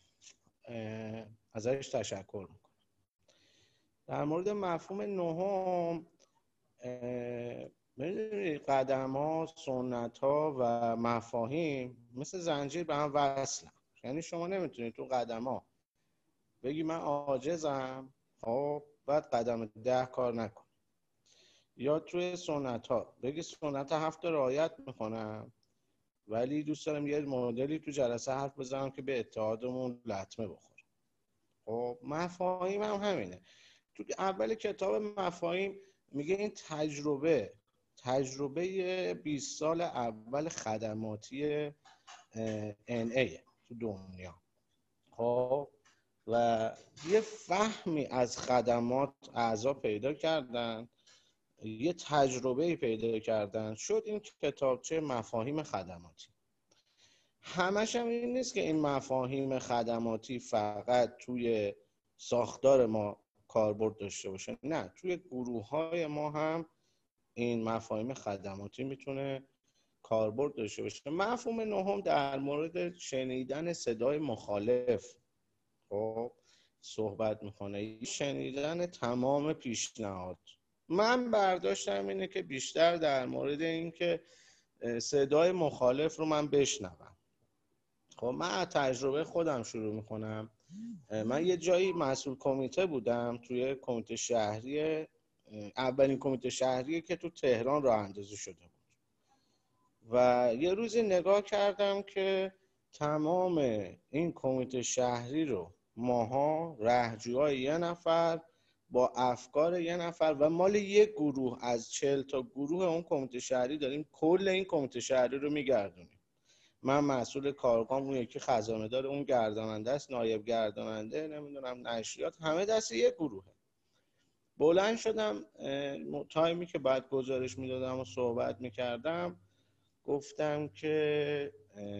ازش تشکر میکنم. در مورد مفهوم نهم، میدونید قدم ها، سنت ها و مفاهیم مثل زنجیر به هم وصلن. یعنی شما نمیتونید تو قدم ها بگی من عاجزم بعد قدم 10 کار نکن، یا توی سنت ها بگی سنت 7 رعایت میکنم ولی دوست دارم یه مدلی تو جلسه حرف بزنم که به اتحادمون لطمه بخوره. خب مفاهیم هم همینه. تو اول کتاب مفاهیم میگه این تجربه 20 سال اول خدماتی NA تو دنیا. خب و یه فهمی از خدمات اعضا پیدا کردن، یه تجربه پیدا کردن، شد این کتابچه مفاهیم خدماتی. همش هم این نیست که این مفاهیم خدماتی فقط توی ساختار ما کاربرد داشته باشه، نه، توی گروه‌های ما هم این مفاهیم خدماتی میتونه کاربرد داشته باشه. مفهوم نهم در مورد شنیدن صدای مخالف صحبت میکنه، شنیدن تمام پیشنهاد. من برداشتم اینه که بیشتر در مورد این که صدای مخالف رو من بشنوم. خب من از تجربه خودم شروع میکنم. من یه جایی مسئول کمیته بودم، توی کمیته شهری، اولین کمیته شهری که تو تهران راه اندازی شده بود و یه روزی نگاه کردم که تمام این کمیته شهری رو ماها رهجوهای یه نفر با افکار یه نفر و مال یک گروه از 40 تا گروه اون کمیته شهری داریم کل این کمیته شهری رو میگردونیم. من مسئول کارگاه، اون یکی خزانه دار، اون گرداننده است، نایب گرداننده، نمیدونم نشریات، همه دست یک گروهه. بلند شدم تایمی که بعد گزارش میدادم و صحبت میکردم گفتم که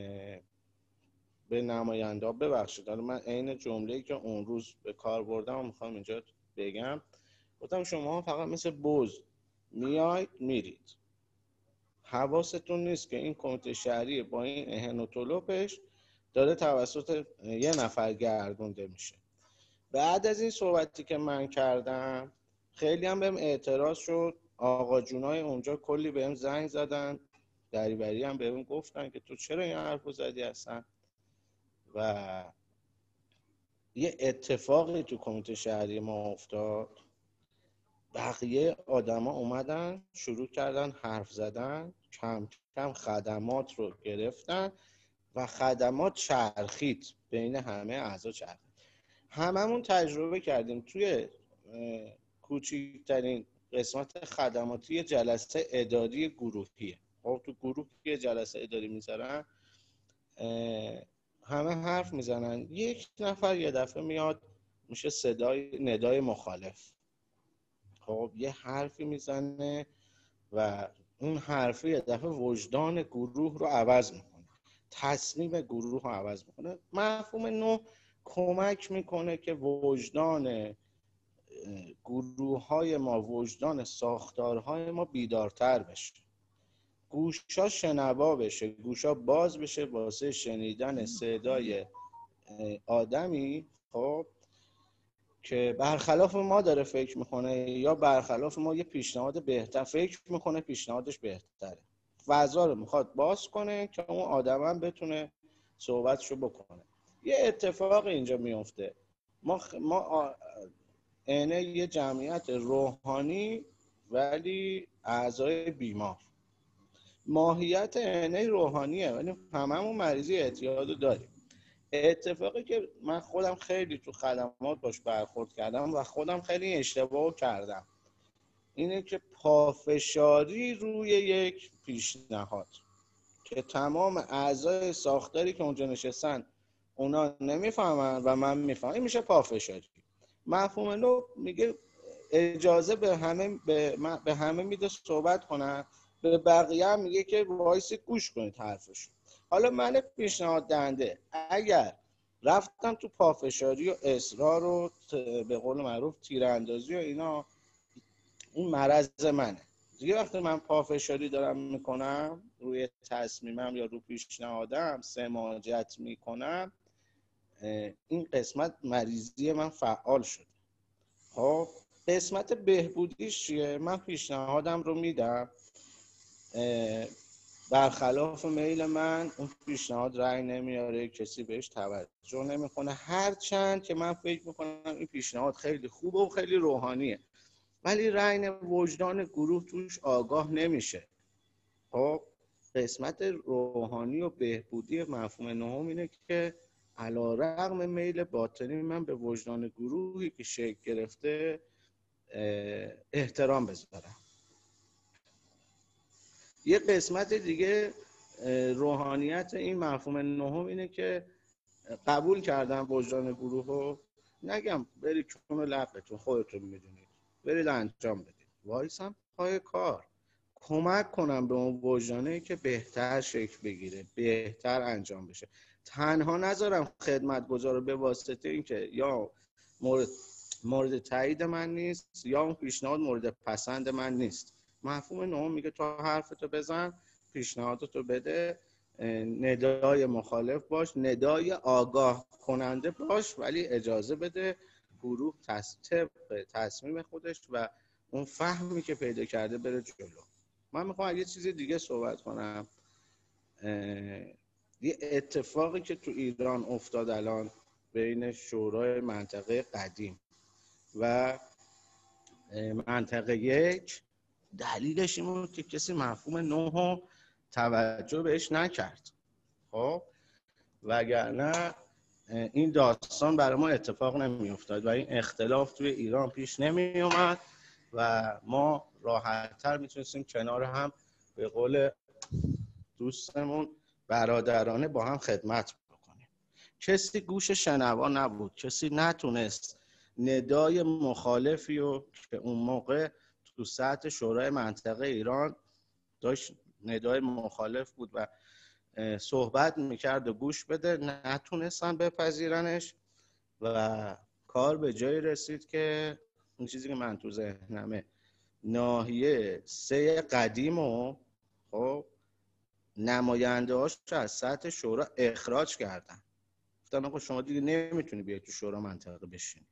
به نماینده، ببخشید من عین جمله‌ای که اون روز به کار بردم و میخوام اینجا بگم، گفتم شما فقط مثل بز میاید میرید، حواستون نیست که این کمیته شهری با این اهن و طلوپش داره توسط یه نفر گردونده میشه. بعد از این صحبتی که من کردم خیلی هم بهم اعتراض شد. آقا جونای اونجا کلی بهم زنگ زدن، دریوری هم بهم گفتن که تو چرا این حرفو زدی هستن. و یه اتفاقی تو کمیته شهری ما افتاد، بقیه آدما اومدن شروع کردن حرف زدن، کم کم خدمات رو گرفتن و خدمات چرخید، بین همه اعضا چرخید. هممون تجربه کردیم توی کوچکترین قسمت خدماتی جلسه اداری گروهیه. خب تو گروه یه جلسه اداری میذارن، همه حرف میزنن، یک نفر یه دفعه میاد میشه ندای مخالف. خب یه حرفی میزنه و اون حرفی یه دفعه وجدان گروه رو عوض میکنه، تصمیم گروه رو عوض میکنه. مفهوم نو کمک میکنه که وجدان گروه‌های ما، وجدان ساختارهای ما بیدارتر بشه، گوشا شنوا بشه، گوشا باز بشه واسه شنیدن صدای آدمی خب که برخلاف ما داره فکر میکنه یا برخلاف ما یه پیشنهاد بهتر فکر میکنه، پیشنهادش بهتره، فضا رو میخواد باز کنه که اون آدم هم بتونه صحبتشو بکنه. یه اتفاق اینجا میفته، ما اینه یه جمعیت روحانی ولی اعضای بیمار. ماهیت اینه روحانیه ولی هممون مریضی اعتیاد داریم. اتفاقی که من خودم خیلی تو خدمات باش برخورد کردم و خودم خیلی اشتباه کردم اینه که پافشاری روی یک پیشنهاد که تمام اعضای ساختاری که اونجا نشستن اونا نمیفهمن و من میفهمم، این میشه پافشاری. مفهوم نو میگه اجازه به همه میده صحبت کنن به بقیه هم میگه که وایسی گوش کنید حرفشون. حالا من پیشنهاد دهنده اگر رفتم تو پافشاری و اصرار و به قول معروف تیراندازی و اینا، این مرض منه دیگه. وقتی من پافشاری دارم میکنم روی تصمیمم یا رو پیشنهادم، سماجت میکنم، این قسمت مریضی من فعال شده. خب قسمت بهبودیش چیه؟ من پیشنهادم رو میدم، برخلاف میل من اون پیشنهاد رأی نمیاره، کسی بهش توجه نمیکنه، هرچند که من فکر میکنم این پیشنهاد خیلی خوبه و خیلی روحانیه، ولی رأی وجدان گروه توش آگاه نمیشه. خب قسمت روحانی و بهبودی مفهوم نهم اینه که علیرغم میل باطنی من به وجدان گروهی که شکل گرفته احترام بذارم. یه قسمت دیگه روحانیت این مفهوم نهم اینه که قبول کردم وجدان گروه رو، نگم برید چون لقتون خودتون میدونید، برید انجام بدید، وایسم پای کار، کمک کنم به اون وجدانه که بهتر شکل بگیره، بهتر انجام بشه. تنها نذارم خدمتگزار رو به واسطه اینکه یا مورد تایید من نیست یا اون پیشنهاد مورد پسند من نیست. مفهوم نهم میگه تو حرفتو بزن، پیشنهادتو بده، ندای مخالف باش، ندای آگاه کننده باش، ولی اجازه بده گروه طبق تصمیم خودش و اون فهمی که پیدا کرده بره جلو. من میخوام اگه چیز دیگه صحبت کنم. یه اتفاقی که تو ایران افتاد الان بین شورای منطقه قدیم و منطقه یک، دلیلش این بود که کسی مفهوم نهم توجه بهش نکرد. خب وگرنه این داستان برای ما اتفاق نمی افتاد و این اختلاف توی ایران پیش نمی اومد و ما راحت‌تر میتونستیم کنار هم به قول دوستمون برادرانه با هم خدمت بکنیم. کسی گوش شنوا نبود، کسی نتونست ندای مخالفی رو که اون موقع تو سطح شورای منطقه ایران داشت ندای مخالف بود و صحبت میکرد و گوش بده، نتونستن بپذیرنش و کار به جایی رسید که اون چیزی که من تو ذهنمه، ناحیه 3 قدیم و خب نماینده هاش از سطح شورا اخراج کردن، گفتن آقا شما دیگه نمیتونی بیای تو شورا منطقه بشینی.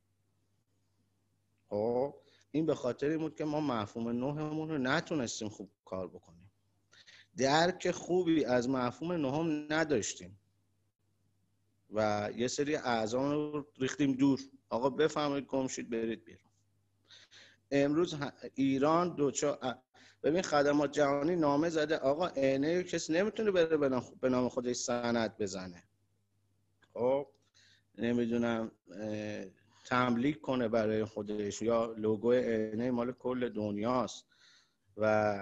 خب این به خاطر این بود که ما مفهوم نهمون رو نتونستیم خوب کار بکنیم، درک خوبی از مفهوم نهم نداشتیم و یه سری اعضا رو ریختیم دور. آقا بفهمید گمشید برید بیرون. امروز ایران ببین خدمات جهانی نامه زده آقا عینه کسی نمیتونه بره به نام خودش سند بزنه، خب نمیدونم تملیک کنه برای خودش، یا لوگو عینه مال کل دنیاست و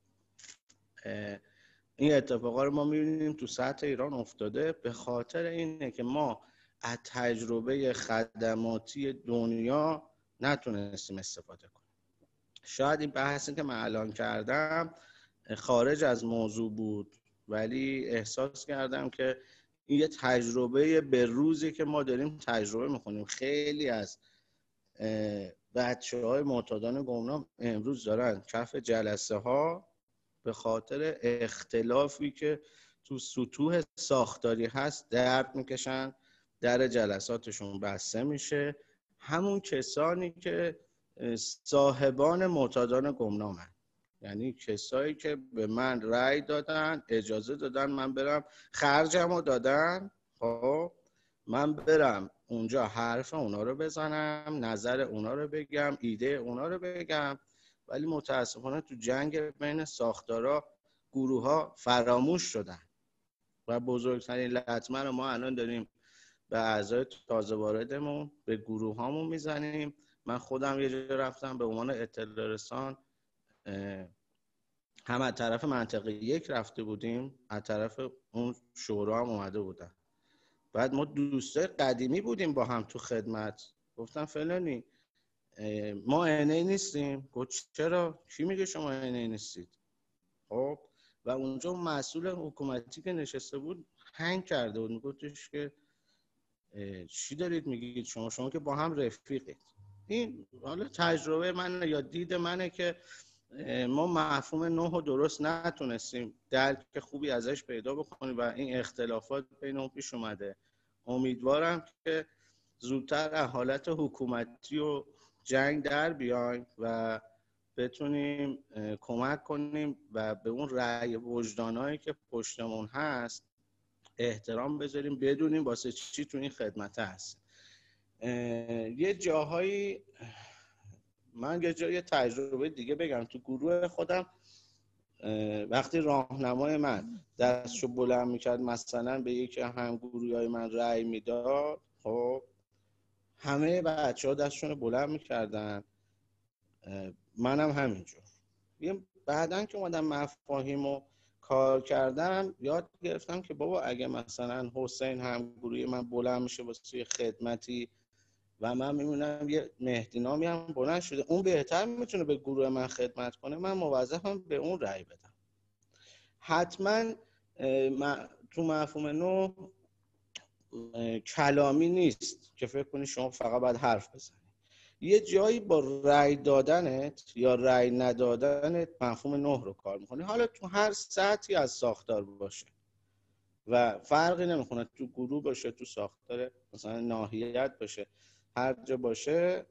این اتفاقا رو ما میبینیم تو سطح ایران افتاده. به خاطر اینه که ما از تجربه خدماتی دنیا نتونستیم استفاده کنیم. شاید این بحثی که من الان کردم خارج از موضوع بود، ولی احساس کردم که این یه تجربه به روزی که ما داریم تجربه میکنیم. خیلی از بچه‌های معتادان گمنام امروز دارن کف جلسه ها به خاطر اختلافی که تو سطوح ساختاری هست درد میکشن، در جلساتشون بسته میشه. همون کسانی که صاحبان معتادان گمنامن، یعنی کسایی که به من رأی دادن، اجازه دادن من برم، خرجمو دادن، خب من برم اونجا حرف اونا رو بزنم، نظر اونا رو بگم، ایده اونا رو بگم، ولی متاسفانه تو جنگ بین ساختارا گروه ها فراموش شدن و بزرگترین لطمه رو ما الان داریم به اعضای تازه واردمون، به گروه هامون میزنیم. من خودم یه جا رفتم به عنوان اطلاع رسان، هم از طرف منطقه یک رفته بودیم، از طرف اون شورا هم اومده بودن. بعد ما دوستای قدیمی بودیم با هم تو خدمت، گفتم فلانی ما عینه نیستیم. گفت چرا؟ کی میگه شما عینه نیستید؟ خب و اونجا مسئول حکومتی که نشسته بود هنگ کرده بود، میگفتش که چی دارید میگید شما که با هم رفیقید. این حالا تجربه من یا دید منه که ما مفهوم 9 رو درست نتونستیم درک خوبی ازش پیدا بکنیم و این اختلافات بین اون پیش اومده. امیدوارم که زودتر از حالت حکومتی و جنگ در بیایم و بتونیم کمک کنیم و به اون رأی وجدانایی که پشتمون هست احترام بذاریم، بدونیم واسه چی تو این خدمت هست. یه جاهایی من یه تجربه دیگه بگم. تو گروه خودم وقتی راهنمای من دستشو بلند میکرد مثلا به یکی هم گروهی من رأی میداد، خب همه بچه‌ها دستشون بلند میکردن، منم همینجور. بعدن که اومدم مفاهیم و کار کردم یاد گرفتم که بابا اگه مثلا حسین هم گروهی من بلند میشه واسه خدمتی و من میمونم یه مهدی نامی هم بلند شده، اون بهتر میتونه به گروه من خدمت کنه، من موظفم به اون رأی بدم. حتما تو مفهوم 9 کلامی نیست که فکر کنی شما فقط باید حرف بزنی. یه جایی با رأی دادنت یا رأی ندادنت مفهوم 9 رو کار میکنی. حالا تو هر سطحی از ساختار باشه و فرقی نمیکنه، تو گروه باشه، تو ساختار مثلا ناحیت باشه، هر جا باشه.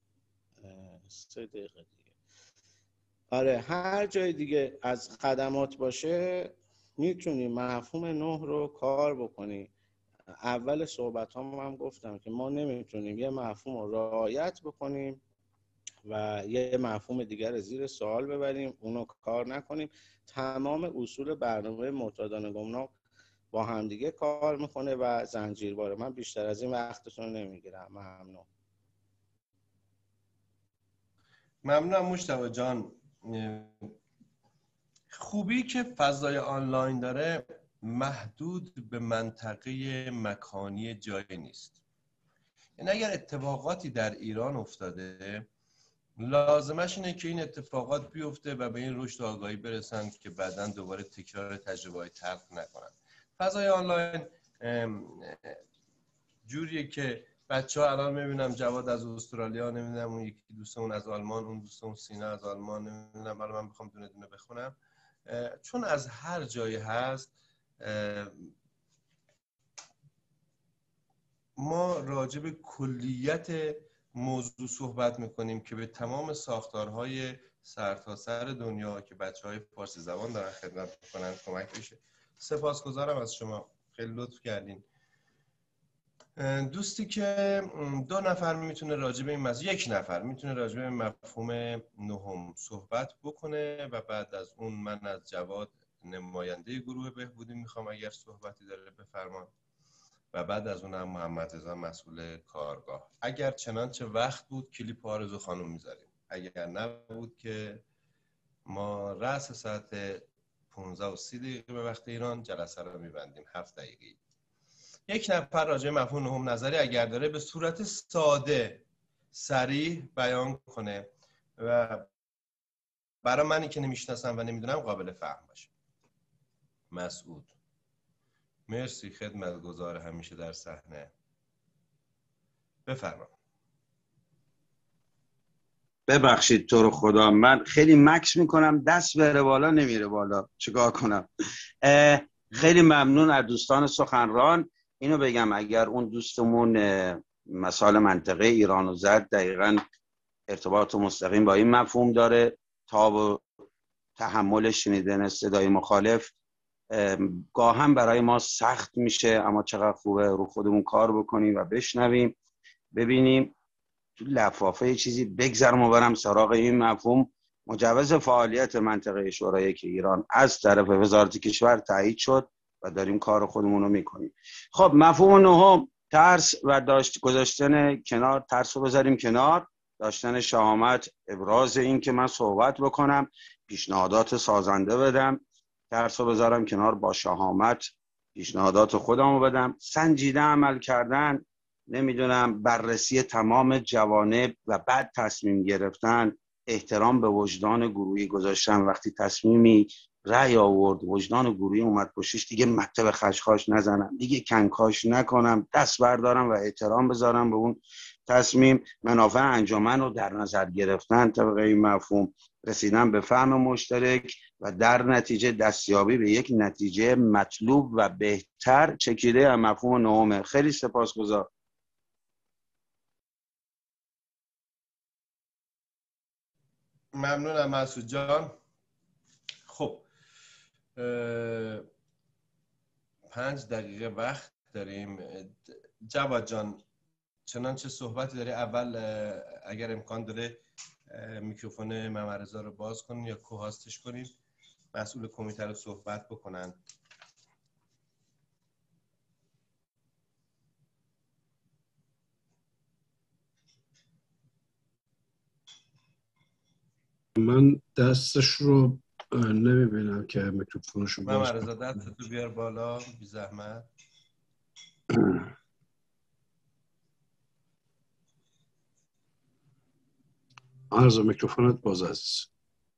3 دقیقه دیگه. آره هر جای دیگه از خدمات باشه میتونی مفهوم 9 رو کار بکنی. اول صحبت هم گفتم که ما نمیتونیم یه مفهوم رو رعایت بکنیم و یه مفهوم دیگر زیر سوال ببریم، اونو کار نکنیم. تمام اصول برنامه معتادان گمنام با همدیگه کار میکنه و زنجیرواره. من بیشتر از این وقتتون نمیگیرم. ممنونم مجتبی جان. خوبی که فضای آنلاین داره محدود به منطقه مکانی جایی نیست. یعنی اگر اتفاقاتی در ایران افتاده لازمش اینه که این اتفاقات بیفته و به این رشد و آگاهی برسن که بعداً دوباره تکرار تجربه‌های تلخ نکنن. فضای آنلاین جوریه که بچه‌ها الان میبینم جواد از استرالیا، نمیدونم اون یکی دوستمون از آلمان، اون دوستمون سینا از آلمان، نمیدونم الان من بخوام دونه دونه بخونم، چون از هر جایی هست. ما راجع به کلیت موضوع صحبت میکنیم که به تمام ساختارهای سرتاسر دنیا که بچه‌های فارسی زبان دارن خدمت میکنن کمک بشه. سپاسگزارم از شما، خیلی لطف کردین. دوستی که 2 نفر میتونه راجع به این یک نفر میتونه راجع به مفهوم 9 صحبت بکنه و بعد از اون من از جواد نماینده گروه بهبودی میخوام اگر صحبتی داره بفرمان و بعد از اون هم محمد رضا مسئول کارگاه. اگر چنانچه وقت بود کلیپ آرزو خانم میذاریم، اگر نبود که ما رأس ساعت 15:30 به وقت ایران جلسه رو میبندیم. 7 دقیقه. یک نفر راجع به مفهوم 9 نظری اگر داره به صورت ساده صریح بیان کنه و برای منی که نمیشناسم و نمیدونم قابل فهم باشه. مسعود مرسی، خدمتگزار همیشه در صحنه. بفرما. ببخشید تو رو خدا من خیلی مکس میکنم، دست بره بالا نمیره بالا، چیکار کنم؟ خیلی ممنون از دوستان سخنران. اینو بگم اگر اون دوستمون مثال منطقه ایرانو زد دقیقاً ارتباط مستقیم با این مفهوم داره. تاب و تحمل شنیدن صدای مخالف گاهم برای ما سخت میشه، اما چقدر خوبه رو خودمون کار بکنیم و بشنویم، ببینیم تو لفافه یه چیزی بگذرم و برم سراغ این مفهوم. مجوز فعالیت منطقه شورای که ایران از طرف وزارت کشور تایید شد و داریم کار خودمون رو میکنیم. خب مفهوم 9 ترس و گذاشتن کنار، ترس رو بذاریم کنار، داشتن شهامت، ابراز این که من صحبت بکنم، پیشنهادات سازنده بدم، ترس رو بذارم کنار، با شهامت پیشنهادات خودم رو بدم، سنجیده عمل کردن، نمیدونم بررسی تمام جوانب و بعد تصمیم گرفتن، احترام به وجدان گروهی گذاشتن. وقتی تصمیمی رأی آورد، وجدان گروهی اومد پشتش، دیگه مکتب خشخاش نزنم، دیگه کنکاش نکنم، دست بردارم و احترام بذارم به اون تصمیم. منافع انجمن رو در نظر گرفتن طبق این مفهوم، رسیدن به فهم مشترک و در نتیجه دستیابی به یک نتیجه مطلوب و بهتر چکیده از مفهوم نهم. خیلی سپاسگزار. ممنونم مسعود جان. خب 5 دقیقه وقت داریم. جواد جان چنانچه صحبتی داری، اول اگر امکان داره میکروفون ممرزا رو باز کنین یا کوهاستش کنین، مسئول کمیته رو صحبت بکنن. من دستش رو نمیبینم که میکروفونش رو باز کنم. ممرزا دستتو بیار بالا بی زحمت. عرض میکروفونت باز عزیز.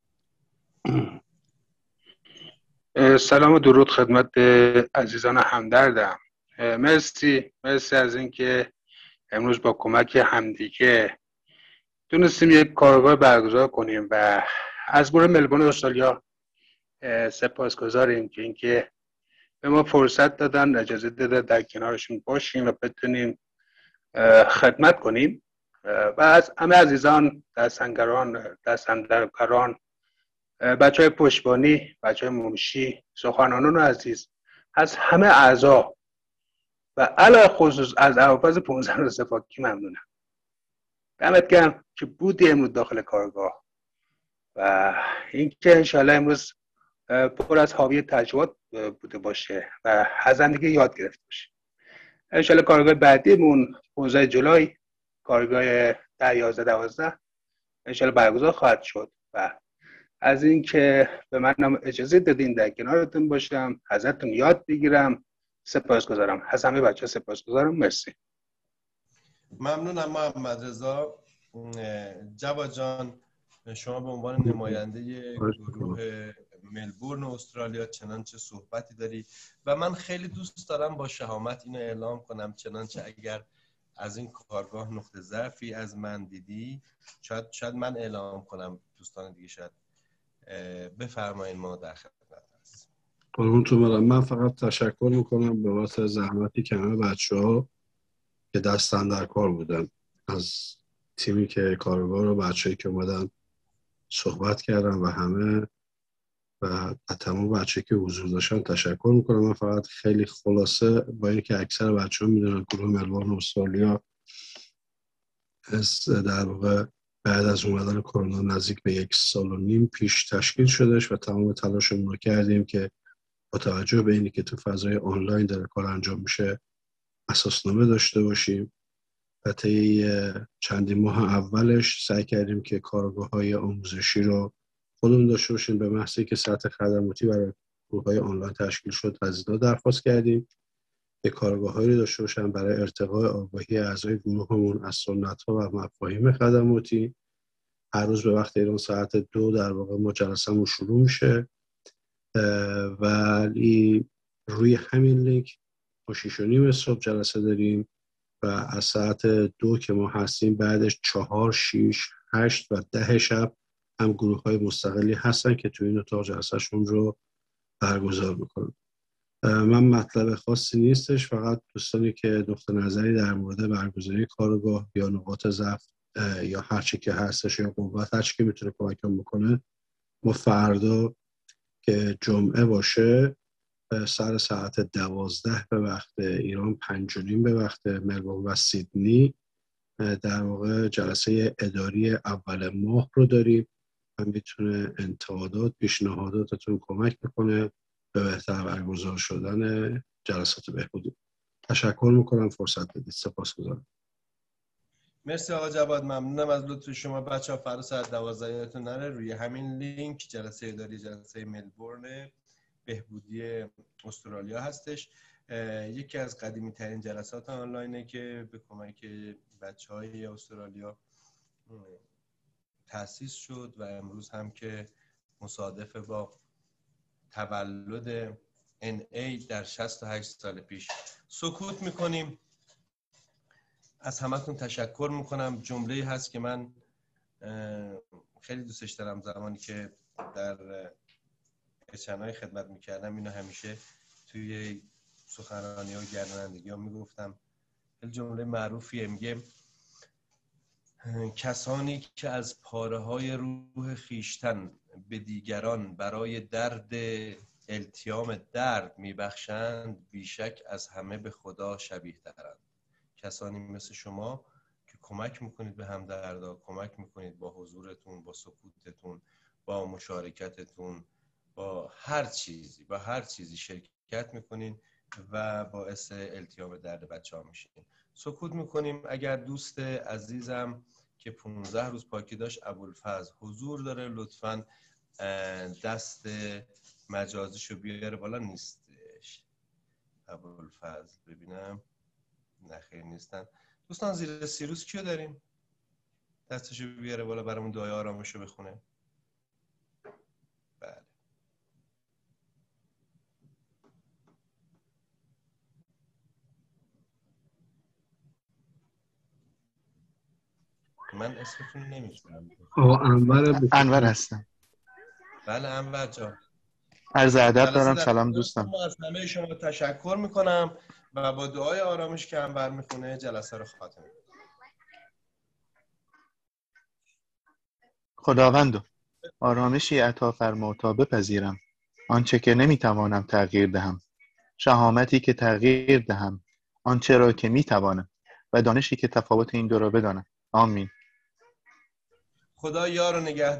سلام و درود خدمت عزیزان همدردم. مرسی از اینکه امروز با کمک همدیگه تونستیم یک کارگاه برگزار کنیم و از گروه ملبورن استرالیا سپاسگزاریم که اینکه به ما فرصت دادن، اجازه دادن در کنارشون باشیم و بتونیم خدمت کنیم. و از همه عزیزان، دستاندرکاران، بچهای پشتبانی، بچهای منشی، سخنرانان عزیز، از همه اعضا و علاوه خصوص از اوافز 15 روز صفاکی ممنونم. دمت گرم که بودی امروز داخل کارگاه و اینکه انشالله امروز پر از حاوی تجربات بوده باشه و از هم دیگه یاد گرفته باشه. انشالله کارگاه بعدیمون 15 جولای، کارگاه 10-11-12 انشالله برگزار خواهد شد و از اینکه به منم اجازه دادین در کنارتون باشم، ازتون یاد بگیرم، سپاسگزارم. از همه بچه‌ها سپاسگزارم. مرسی. ممنونم محمد رضا. جواد جان، شما به عنوان نماینده گروه ملبورن استرالیا چنانچه صحبتی داری و من خیلی دوست دارم با شهامت اینو اعلام کنم، چنانچه اگر از این کارگاه نقطه ضعفی از من دیدی شاید من اعلام کنم، دوستان دیگه شاید بفرمایید. ما در خدمت هستیم. قربونتون برم. من فقط تشکر میکنم به واسه زحمتی که همه بچه‌ها که دستن در کار بودن، از تیمی که کارگاه رو، بچه‌ای که اومدن صحبت کردن و همه و تمام بچه‌ای که حضور داشتن تشکر میکنم. من فقط خیلی خلاصه، با اینکه اکثر بچه‌ها میدونن گروه ملبورن استرالیا در واقع بعد از اومدن کرونا نزدیک به 1.5 سال پیش تشکیل شدش و تمام تلاشمون رو کردیم که با توجه به اینی که تو فضای آنلاین داره کار انجام میشه اساسنامه داشته باشیم. و طی چندین ماه اولش سعی کردیم که کارگاه‌های آموزشی رو خودمون داشته باشیم. به محضی که سطح خدماتی برای گروه‌های آنلاین تشکیل شد از اینا درخواست کردیم که کارگاه‌هایی داشته باشن برای ارتقاء آگاهی اعضای گروهمون از سنت‌ها و مفاهیم خدماتی. هر روز به وقت ایران ساعت 2 در واقع ما جلسه‌مون شروع میشه، ولی روی همین لینک تا 6:30 صبح جلسه داریم و از ساعت 2 که ما هستیم بعدش 4، 6، 8 و 10 شب هم گروه‌های مستقلی هستن که تو این اتاق جلسه‌شون رو برگزار میکنن. من مطلب خاصی نیستش، فقط دوستانی که نقطه نظری در مورد برگزاری کارگاه یا نقاط ضعف یا هر چی که هستش یا قوت، هر چی که میتونه کمکم بکنه، ما فردا که جمعه باشه سر ساعت 12 به وقت ایران، 5:30 به وقت ملبورن و سیدنی در واقع جلسه اداری اول ماه رو داریم و میتونه انتقادات، پیشنهاداتتون کمک بکنه به بهتر برگزار شدن جلسات بهبودی. تشکر میکنم فرصت بدید. سپاسگزارم. مرسی آقا جواد، ممنونم از لطف شما. بچه‌ها فردا ساعت 12 یادتون نره روی همین لینک جلسه اداری جلسه ملبورن بهبودی استرالیا هستش. یکی از قدیمی ترین جلسات آنلاینه که به کمک بچه‌های استرالیا تأسیس شد و امروز هم که مصادف با تولد NA در 68 سال پیش. سکوت میکنیم. از همتون تشکر میکنم. جمله‌ای هست که من خیلی دوستش دارم، زمانی که در چنای خدمت میکردم اینو همیشه توی سخنرانی ها و گردانندگی ها میگفتم. خیلی جمله معروفیه، میگه کسانی که از پاره های روح خیشتن به دیگران برای درد التیام درد میبخشند بیشک از همه به خدا شبیه ترند. کسانی مثل شما که کمک میکنید به همدردا، کمک میکنید با حضورتون، با سکوتتون، با مشارکتتون، با هر چیزی شرکت میکنین و باعث التیام درد بچه ها میشین. سکوت میکنیم. اگر دوست عزیزم که 15 روز پاکی داشت، ابوالفضل حضور داره، لطفاً دست مجازیشو بیاره بالا. نیستش ابوالفضل، ببینم. نه خیر نیستن. دوستان زیر 30 روز کیو داریم؟ دستشو بیاره بالا برامون دعای آرامشو بخونه. بله. من اسمتون نمیتونم. انور هستم. بله انور جان. عرض ادب دارم. سلام دوستان. از همه شما تشکر میکنم و با دعای آرامش که انور میخونه جلسه رو خاتمه. خداوندو آرامشی عطا فرما تا بپذیرم آنچه که نمیتوانم تغییر دهم، شهامتی که تغییر دهم آنچه را که میتوانم و دانشی که تفاوت این دو را بدانم. آمین. خدا یار و نگهدار.